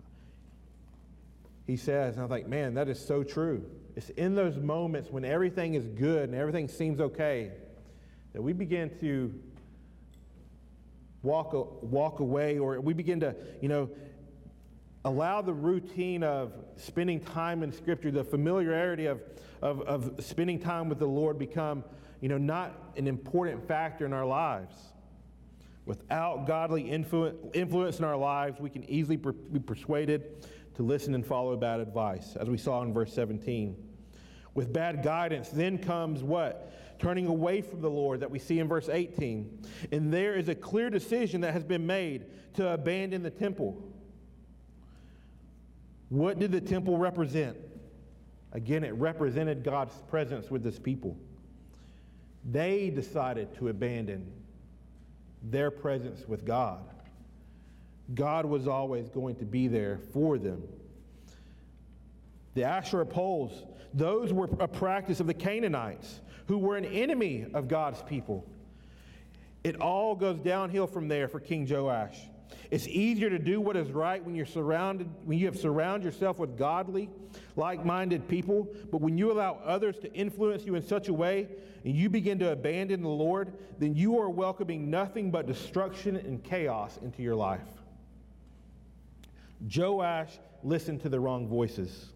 He says, and I was like, man, that is so true. It's in those moments when everything is good and everything seems okay that we begin to walk walk away, or we begin to, you know, allow the routine of spending time in Scripture, the familiarity of, of, of spending time with the Lord become, you know, not an important factor in our lives. Without godly influ- influence in our lives, we can easily per- be persuaded to listen and follow bad advice, as we saw in verse seventeen. With bad guidance, then comes what? Turning away from the Lord, that we see in verse eighteen. And there is a clear decision that has been made to abandon the temple. What did the temple represent? Again, it represented God's presence with his people. They decided to abandon their presence with God. God was always going to be there for them. The Asherah poles, those were a practice of the Canaanites, who were an enemy of God's people. It all goes downhill from there for King Joash. It's easier to do what is right when you're surrounded, when you have surrounded yourself with godly, like-minded people. But when you allow others to influence you in such a way, and you begin to abandon the Lord, then you are welcoming nothing but destruction and chaos into your life. Joash listened to the wrong voices.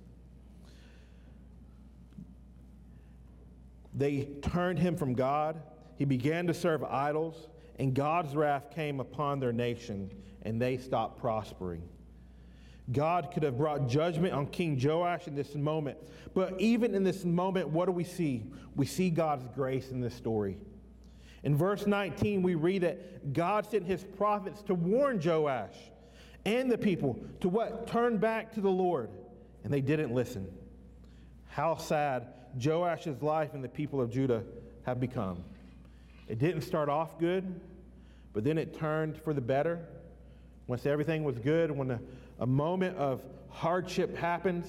They turned him from God. He began to serve idols, and God's wrath came upon their nation, and they stopped prospering. God could have brought judgment on King Joash in this moment, but even in this moment, what do we see? We see God's grace in this story. In verse nineteen, we read that God sent his prophets to warn Joash and the people to what? Turn back to the Lord, and they didn't listen. How sad Joash's life and the people of Judah have become. It didn't start off good, but then it turned for the better. Once everything was good, when a, a moment of hardship happens,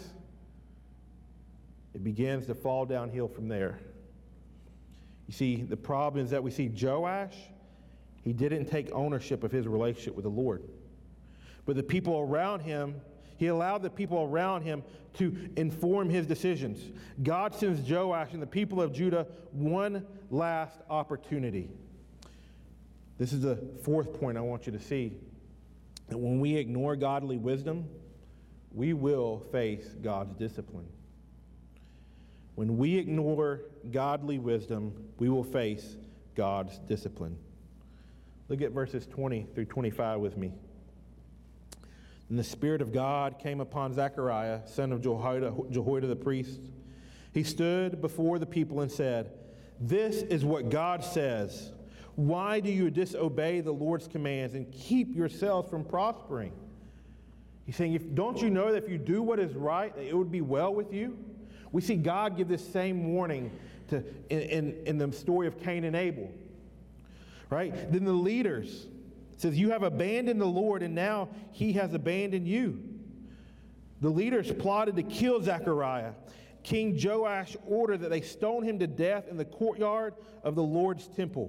it begins to fall downhill from there. You see, the problem is that we see Joash, he didn't take ownership of his relationship with the Lord. But the people around him, he allowed the people around him to inform his decisions. God sends Joash and the people of Judah one last opportunity. This is the fourth point I want you to see. That when we ignore godly wisdom, we will face God's discipline. When we ignore godly wisdom, we will face God's discipline. Look at verses twenty through twenty-five with me. And the Spirit of God came upon Zechariah, son of Jehoiada, Jehoiada the priest. He stood before the people and said, "This is what God says. Why do you disobey the Lord's commands and keep yourselves from prospering?" He's saying, if, don't you know that if you do what is right, that it would be well with you? We see God give this same warning to, in, in, in the story of Cain and Abel. Right? Then the leaders, it says, you have abandoned the Lord, and now he has abandoned you. The leaders plotted to kill Zechariah. King Joash ordered that they stone him to death in the courtyard of the Lord's temple.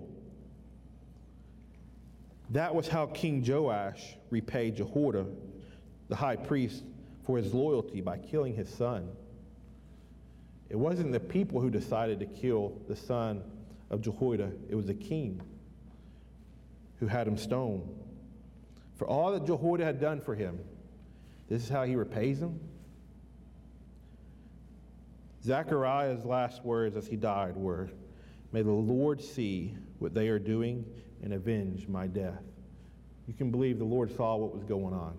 That was how King Joash repaid Jehoiada, the high priest, for his loyalty by killing his son. It wasn't the people who decided to kill the son of Jehoiada. It was the king who had him stoned. For all that Jehoiada had done for him, this is how he repays him. Zechariah's last words as he died were, "May the Lord see what they are doing and avenge my death." You can believe the Lord saw what was going on.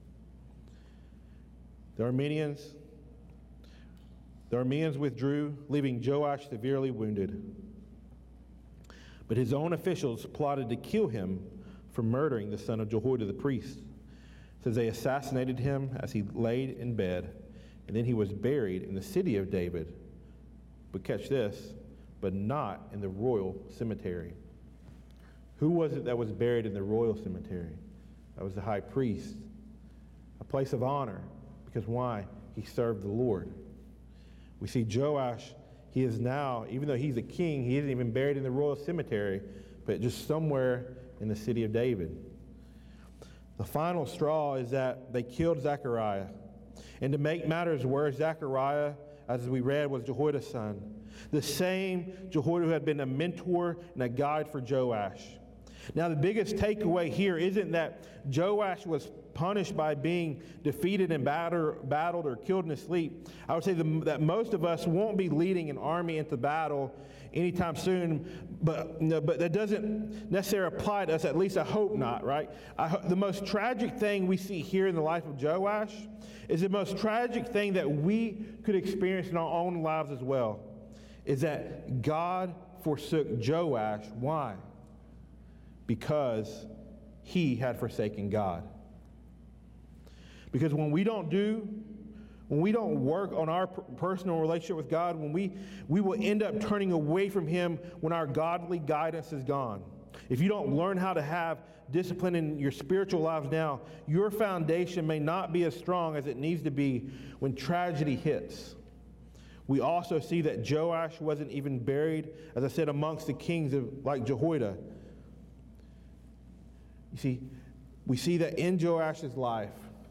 The Armenians, the Armenians withdrew, leaving Joash severely wounded. But his own officials plotted to kill him for murdering the son of Jehoiada the priest. So they assassinated him as he laid in bed, and then he was buried in the city of David. But catch this, but not in the royal cemetery. Who was it that was buried in the royal cemetery? That was the high priest. A place of honor, because why? He served the Lord. We see Joash, he is now, even though he's a king, he isn't even buried in the royal cemetery, but just somewhere in the city of David. The final straw is that they killed Zechariah. And to make matters worse, Zechariah, as we read, was Jehoiada's son. The same Jehoiada who had been a mentor and a guide for Joash. Now, the biggest takeaway here isn't that Joash was punished by being defeated and batter, battled or killed in his sleep. I would say the, that most of us won't be leading an army into battle anytime soon, but, no, but that doesn't necessarily apply to us, at least I hope not, right? I ho- the most tragic thing we see here in the life of Joash is the most tragic thing that we could experience in our own lives as well, is that God forsook Joash. Why? Because he had forsaken God. Because when we don't do, when we don't work on our per- personal relationship with God, when we, we will end up turning away from him when our godly guidance is gone. If you don't learn how to have discipline in your spiritual lives now, your foundation may not be as strong as it needs to be when tragedy hits. We also see that Joash wasn't even buried, as I said, amongst the kings of like Jehoiada. You see, we see that in Joash's life,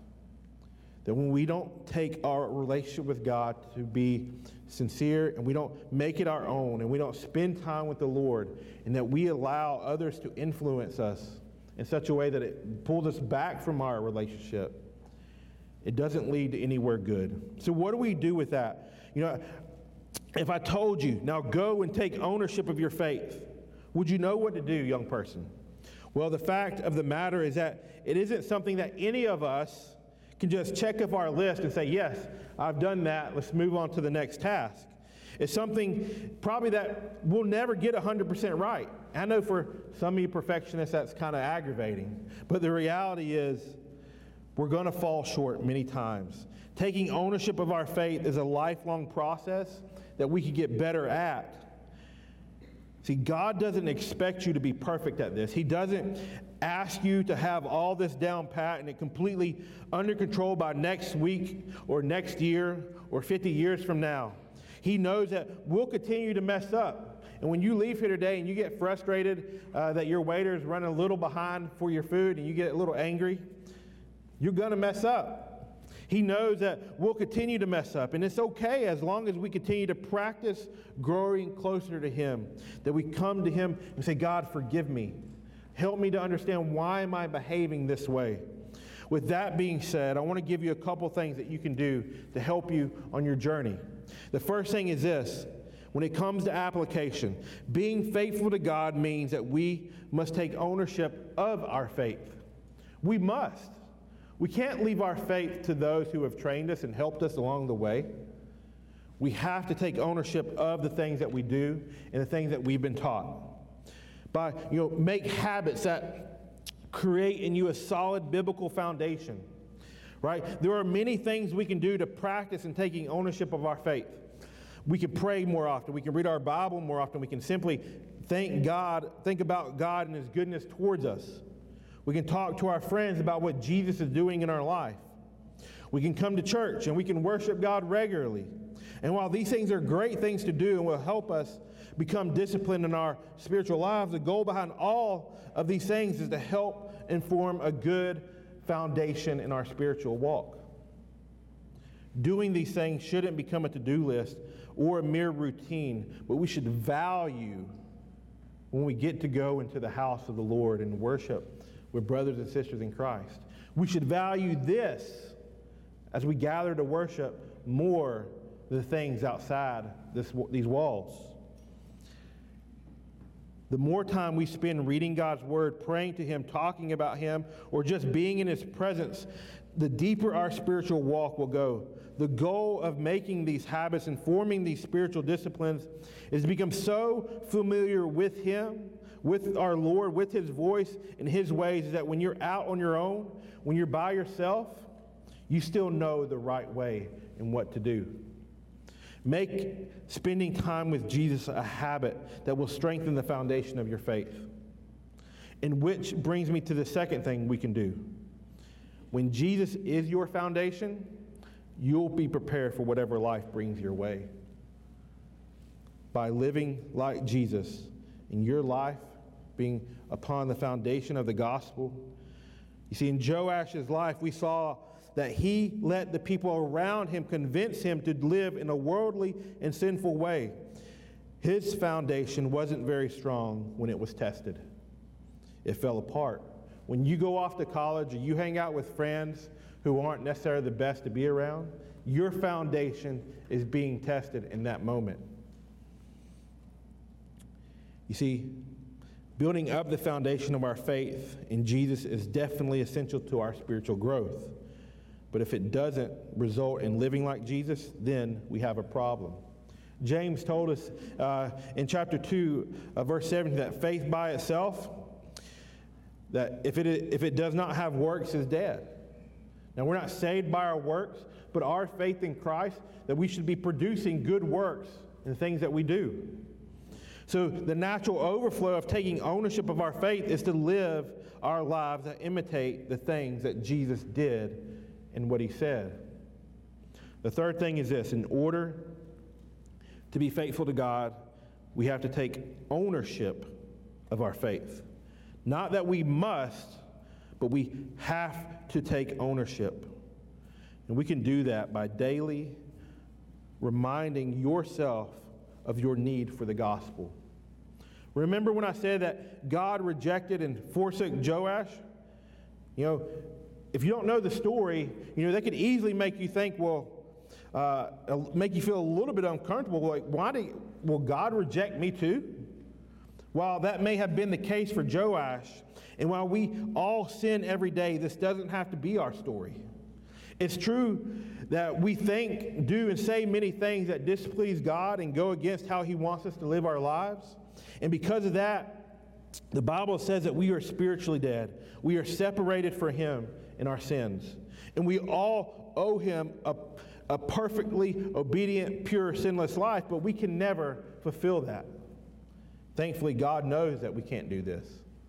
that when we don't take our relationship with God to be sincere and we don't make it our own and we don't spend time with the Lord and that we allow others to influence us in such a way that it pulls us back from our relationship, it doesn't lead to anywhere good. So what do we do with that? You know, if I told you, now go and take ownership of your faith, would you know what to do, young person? Well, the fact of the matter is that it isn't something that any of us can just check off our list and say, yes, I've done that, let's move on to the next task. It's something probably that we'll never get one hundred percent right. I know for some of you perfectionists that's kind of aggravating, but the reality is we're going to fall short many times. Taking ownership of our faith is a lifelong process that we can get better at. See, God doesn't expect you to be perfect at this. He doesn't ask you to have all this down pat and it completely under control by next week or next year or fifty years from now. He knows that we'll continue to mess up. And when you leave here today and you get frustrated uh, that your waiter is running a little behind for your food and you get a little angry, you're going to mess up. He knows that we'll continue to mess up, and it's okay as long as we continue to practice growing closer to him, that we come to him and say, God, forgive me. Help me to understand why am I behaving this way. With that being said, I want to give you a couple things that you can do to help you on your journey. The first thing is this. When it comes to application, being faithful to God means that we must take ownership of our faith. We must. We can't leave our faith to those who have trained us and helped us along the way. We have to take ownership of the things that we do and the things that we've been taught. By, you know, make habits that create in you a solid biblical foundation, right? There are many things we can do to practice in taking ownership of our faith. We can pray more often. We can read our Bible more often. We can simply thank God, think about God and his goodness towards us. We can talk to our friends about what Jesus is doing in our life. We can come to church and we can worship God regularly. And while these things are great things to do and will help us become disciplined in our spiritual lives, the goal behind all of these things is to help and form a good foundation in our spiritual walk. Doing these things shouldn't become a to-do list or a mere routine, but we should value when we get to go into the house of the Lord and worship We're brothers and sisters in Christ. We should value this as we gather to worship more than the things outside this, these walls. The more time we spend reading God's Word, praying to Him, talking about Him, or just being in His presence, the deeper our spiritual walk will go. The goal of making these habits and forming these spiritual disciplines is to become so familiar with Him, with our Lord, with His voice and His ways, that when you're out on your own, when you're by yourself, you still know the right way and what to do. Make spending time with Jesus a habit that will strengthen the foundation of your faith. And which brings me to the second thing we can do. When Jesus is your foundation, you'll be prepared for whatever life brings your way. By living like Jesus in your life, being upon the foundation of the gospel. You see, in Joash's life, we saw that he let the people around him convince him to live in a worldly and sinful way. His foundation wasn't very strong when it was tested. It fell apart. When you go off to college or you hang out with friends who aren't necessarily the best to be around, your foundation is being tested in that moment. You see, building up the foundation of our faith in Jesus is definitely essential to our spiritual growth. But if it doesn't result in living like Jesus, then we have a problem. James told us uh, in chapter two, uh, verse seventeen, that faith by itself, that if it, if it does not have works, is dead. Now, we're not saved by our works, but our faith in Christ, that we should be producing good works in the things that we do. So the natural overflow of taking ownership of our faith is to live our lives that imitate the things that Jesus did and what He said. The third thing is this: in order to be faithful to God, we have to take ownership of our faith. Not that we must, but we have to take ownership. And we can do that by daily reminding yourself of your need for the gospel. Remember when I said that God rejected and forsook Joash? You know, if you don't know the story, you know, they could easily make you think, well, uh, make you feel a little bit uncomfortable. Like, why do, will God reject me too? While that may have been the case for Joash, and while we all sin every day, this doesn't have to be our story. It's true that we think, do, and say many things that displease God and go against how He wants us to live our lives. And because of that, the Bible says that we are spiritually dead. We are separated from Him in our sins. And we all owe Him a, a perfectly obedient, pure, sinless life, but we can never fulfill that. Thankfully, God knows that we can't do this.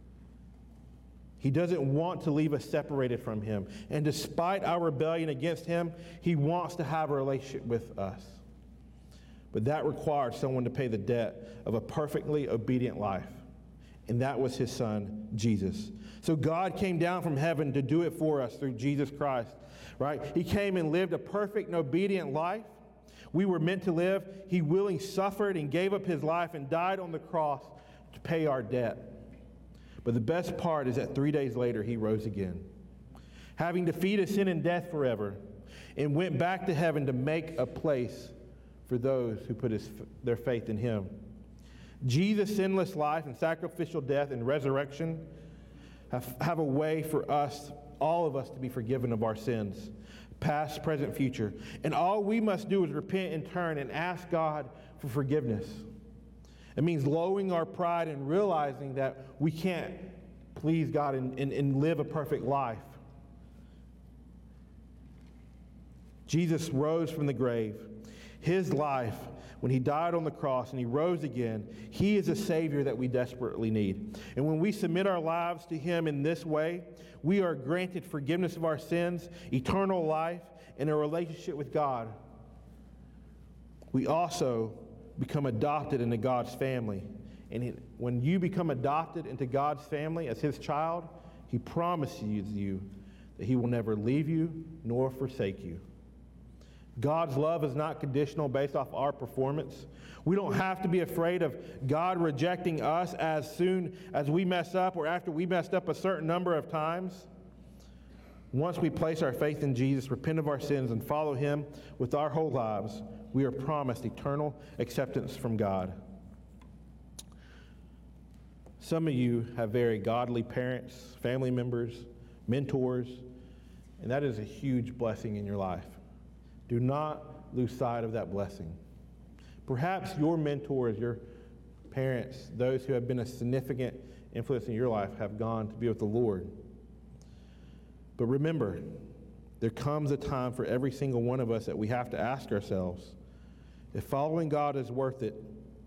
He doesn't want to leave us separated from Him. And despite our rebellion against Him, He wants to have a relationship with us. But that required someone to pay the debt of a perfectly obedient life. And that was His Son, Jesus. So God came down from heaven to do it for us through Jesus Christ, right? He came and lived a perfect and obedient life we were meant to live. He willingly suffered and gave up His life and died on the cross to pay our debt. But the best part is that three days later, He rose again, having defeated sin and death forever, and went back to heaven to make a place for those who put his, their faith in Him. Jesus' sinless life and sacrificial death and resurrection have, have a way for us, all of us, to be forgiven of our sins, past, present, future. And all we must do is repent and turn and ask God for forgiveness. It means lowering our pride and realizing that we can't please God and, and, and live a perfect life. Jesus rose from the grave. His life, when He died on the cross and He rose again, He is a Savior that we desperately need. And when we submit our lives to Him in this way, we are granted forgiveness of our sins, eternal life, and a relationship with God. We also become adopted into God's family. And when you become adopted into God's family as His child, He promises you that He will never leave you nor forsake you. God's love is not conditional based off our performance. We don't have to be afraid of God rejecting us as soon as we mess up or after we messed up a certain number of times. Once we place our faith in Jesus, repent of our sins, and follow Him with our whole lives, we are promised eternal acceptance from God. Some of you have very godly parents, family members, mentors, and that is a huge blessing in your life. Do not lose sight of that blessing. Perhaps your mentors, your parents, those who have been a significant influence in your life have gone to be with the Lord. But remember, there comes a time for every single one of us that we have to ask ourselves if following God is worth it,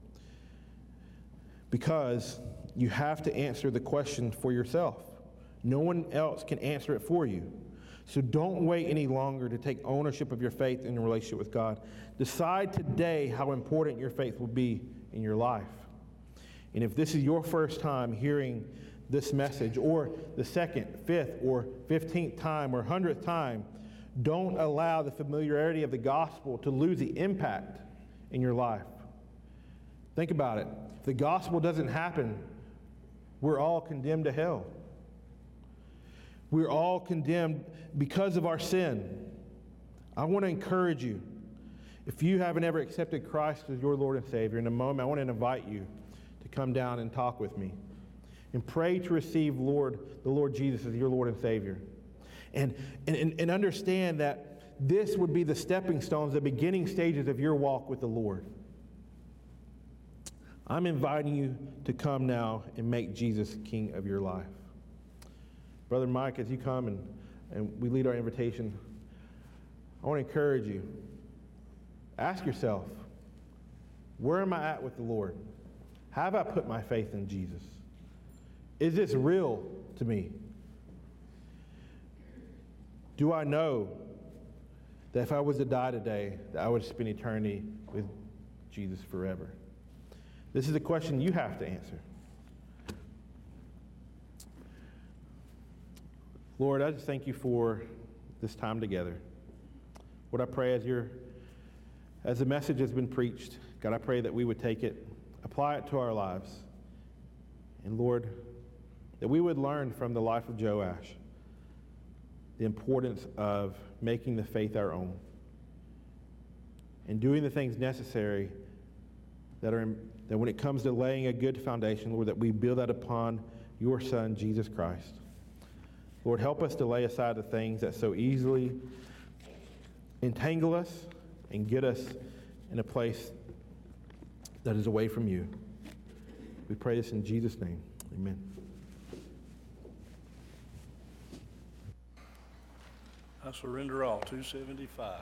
because you have to answer the question for yourself. No one else can answer it for you. So don't wait any longer to take ownership of your faith in your relationship with God. Decide today how important your faith will be in your life. And if this is your first time hearing this message, or the second, fifth, or fifteenth time, or hundredth time, don't allow the familiarity of the gospel to lose the impact in your life. Think about it. If the gospel doesn't happen, we're all condemned to hell. We're all condemned because of our sin. I want to encourage you, if you haven't ever accepted Christ as your Lord and Savior, in a moment I want to invite you to come down and talk with me and pray to receive Lord, the Lord Jesus as your Lord and Savior. And, and, and understand that this would be the stepping stones, the beginning stages of your walk with the Lord. I'm inviting you to come now and make Jesus King of your life. Brother Mike, as you come and, and we lead our invitation, I want to encourage you. Ask yourself, where am I at with the Lord? Have I put my faith in Jesus? Is this real to me? Do I know that if I was to die today, that I would spend eternity with Jesus forever? This is a question you have to answer. Lord, I just thank you for this time together. Lord, I pray as your, as the message has been preached, God, I pray that we would take it, apply it to our lives. And Lord, that we would learn from the life of Joash the importance of making the faith our own and doing the things necessary that are in, that when it comes to laying a good foundation, Lord, that we build that upon your Son, Jesus Christ. Lord, help us to lay aside the things that so easily entangle us and get us in a place that is away from you. We pray this in Jesus' name. Amen. I surrender all, two seventy-five.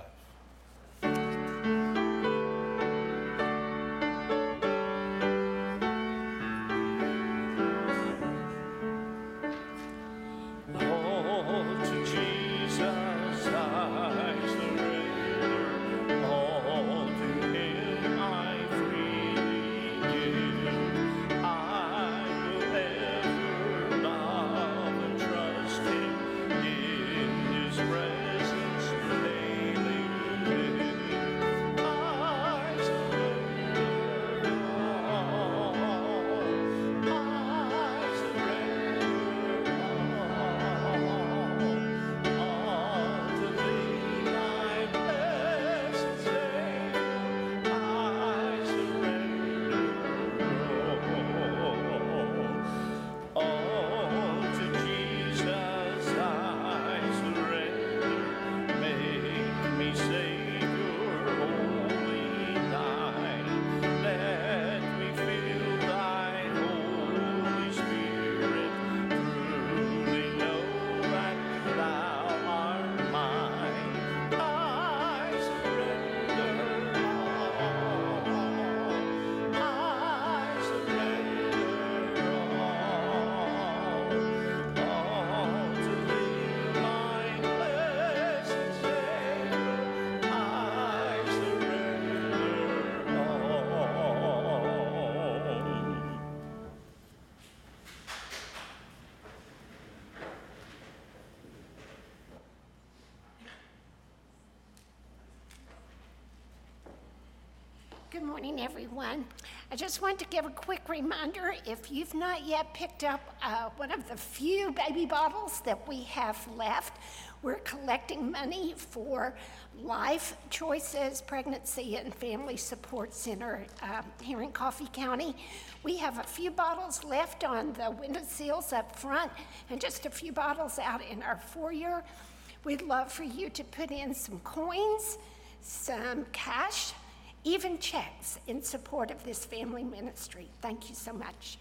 Presence daily Good morning, everyone. I just want to give a quick reminder, if you've not yet picked up uh, one of the few baby bottles that we have left, we're collecting money for Life Choices Pregnancy and Family Support Center uh, here in Coffee County. We have a few bottles left on the windowsills up front and just a few bottles out in our foyer. We'd love for you to put in some coins, some cash, even checks in support of this family ministry. Thank you so much.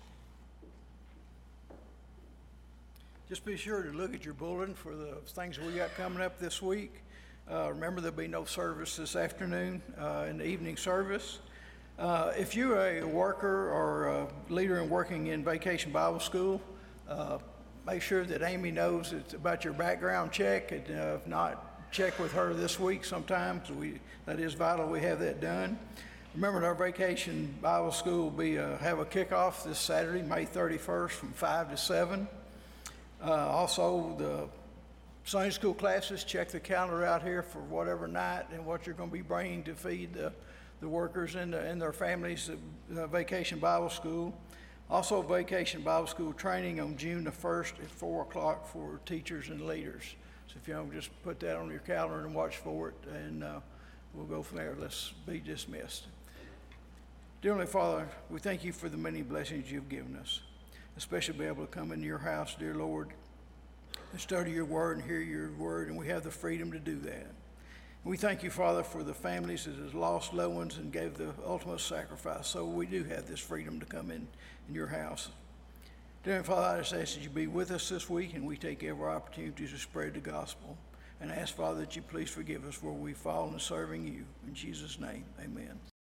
Just be sure to look at your bulletin for the things we got coming up this week. Uh, remember, there'll be no service this afternoon uh, in the evening service. Uh, if you're a worker or a leader in working in Vacation Bible School, uh, make sure that Amy knows it's about your background check, and uh, if not, check with her this week sometime, because we, that is vital we have that done. Remember, that our Vacation Bible School will be, uh, have a kickoff this Saturday, May thirty-first, from five to seven. Uh, also, the Sunday school classes, check the calendar out here for whatever night and what you're going to be bringing to feed the, the workers and, the, and their families at uh, Vacation Bible School. Also, Vacation Bible School training on June the first at four o'clock for teachers and leaders. So if you don't, just put that on your calendar and watch for it, and uh, we'll go from there. Let's be dismissed. Dear Heavenly Father, we thank you for the many blessings you've given us, especially be able to come into your house, dear Lord, and study your word and hear your word, and we have the freedom to do that. And we thank you, Father, for the families that have lost loved ones and gave the ultimate sacrifice, so we do have this freedom to come in, in your house. Dear Father, I just ask that you be with us this week, and we take every opportunity to spread the gospel. And I ask, Father, that you please forgive us where we've fallen in serving you. In Jesus' name, amen.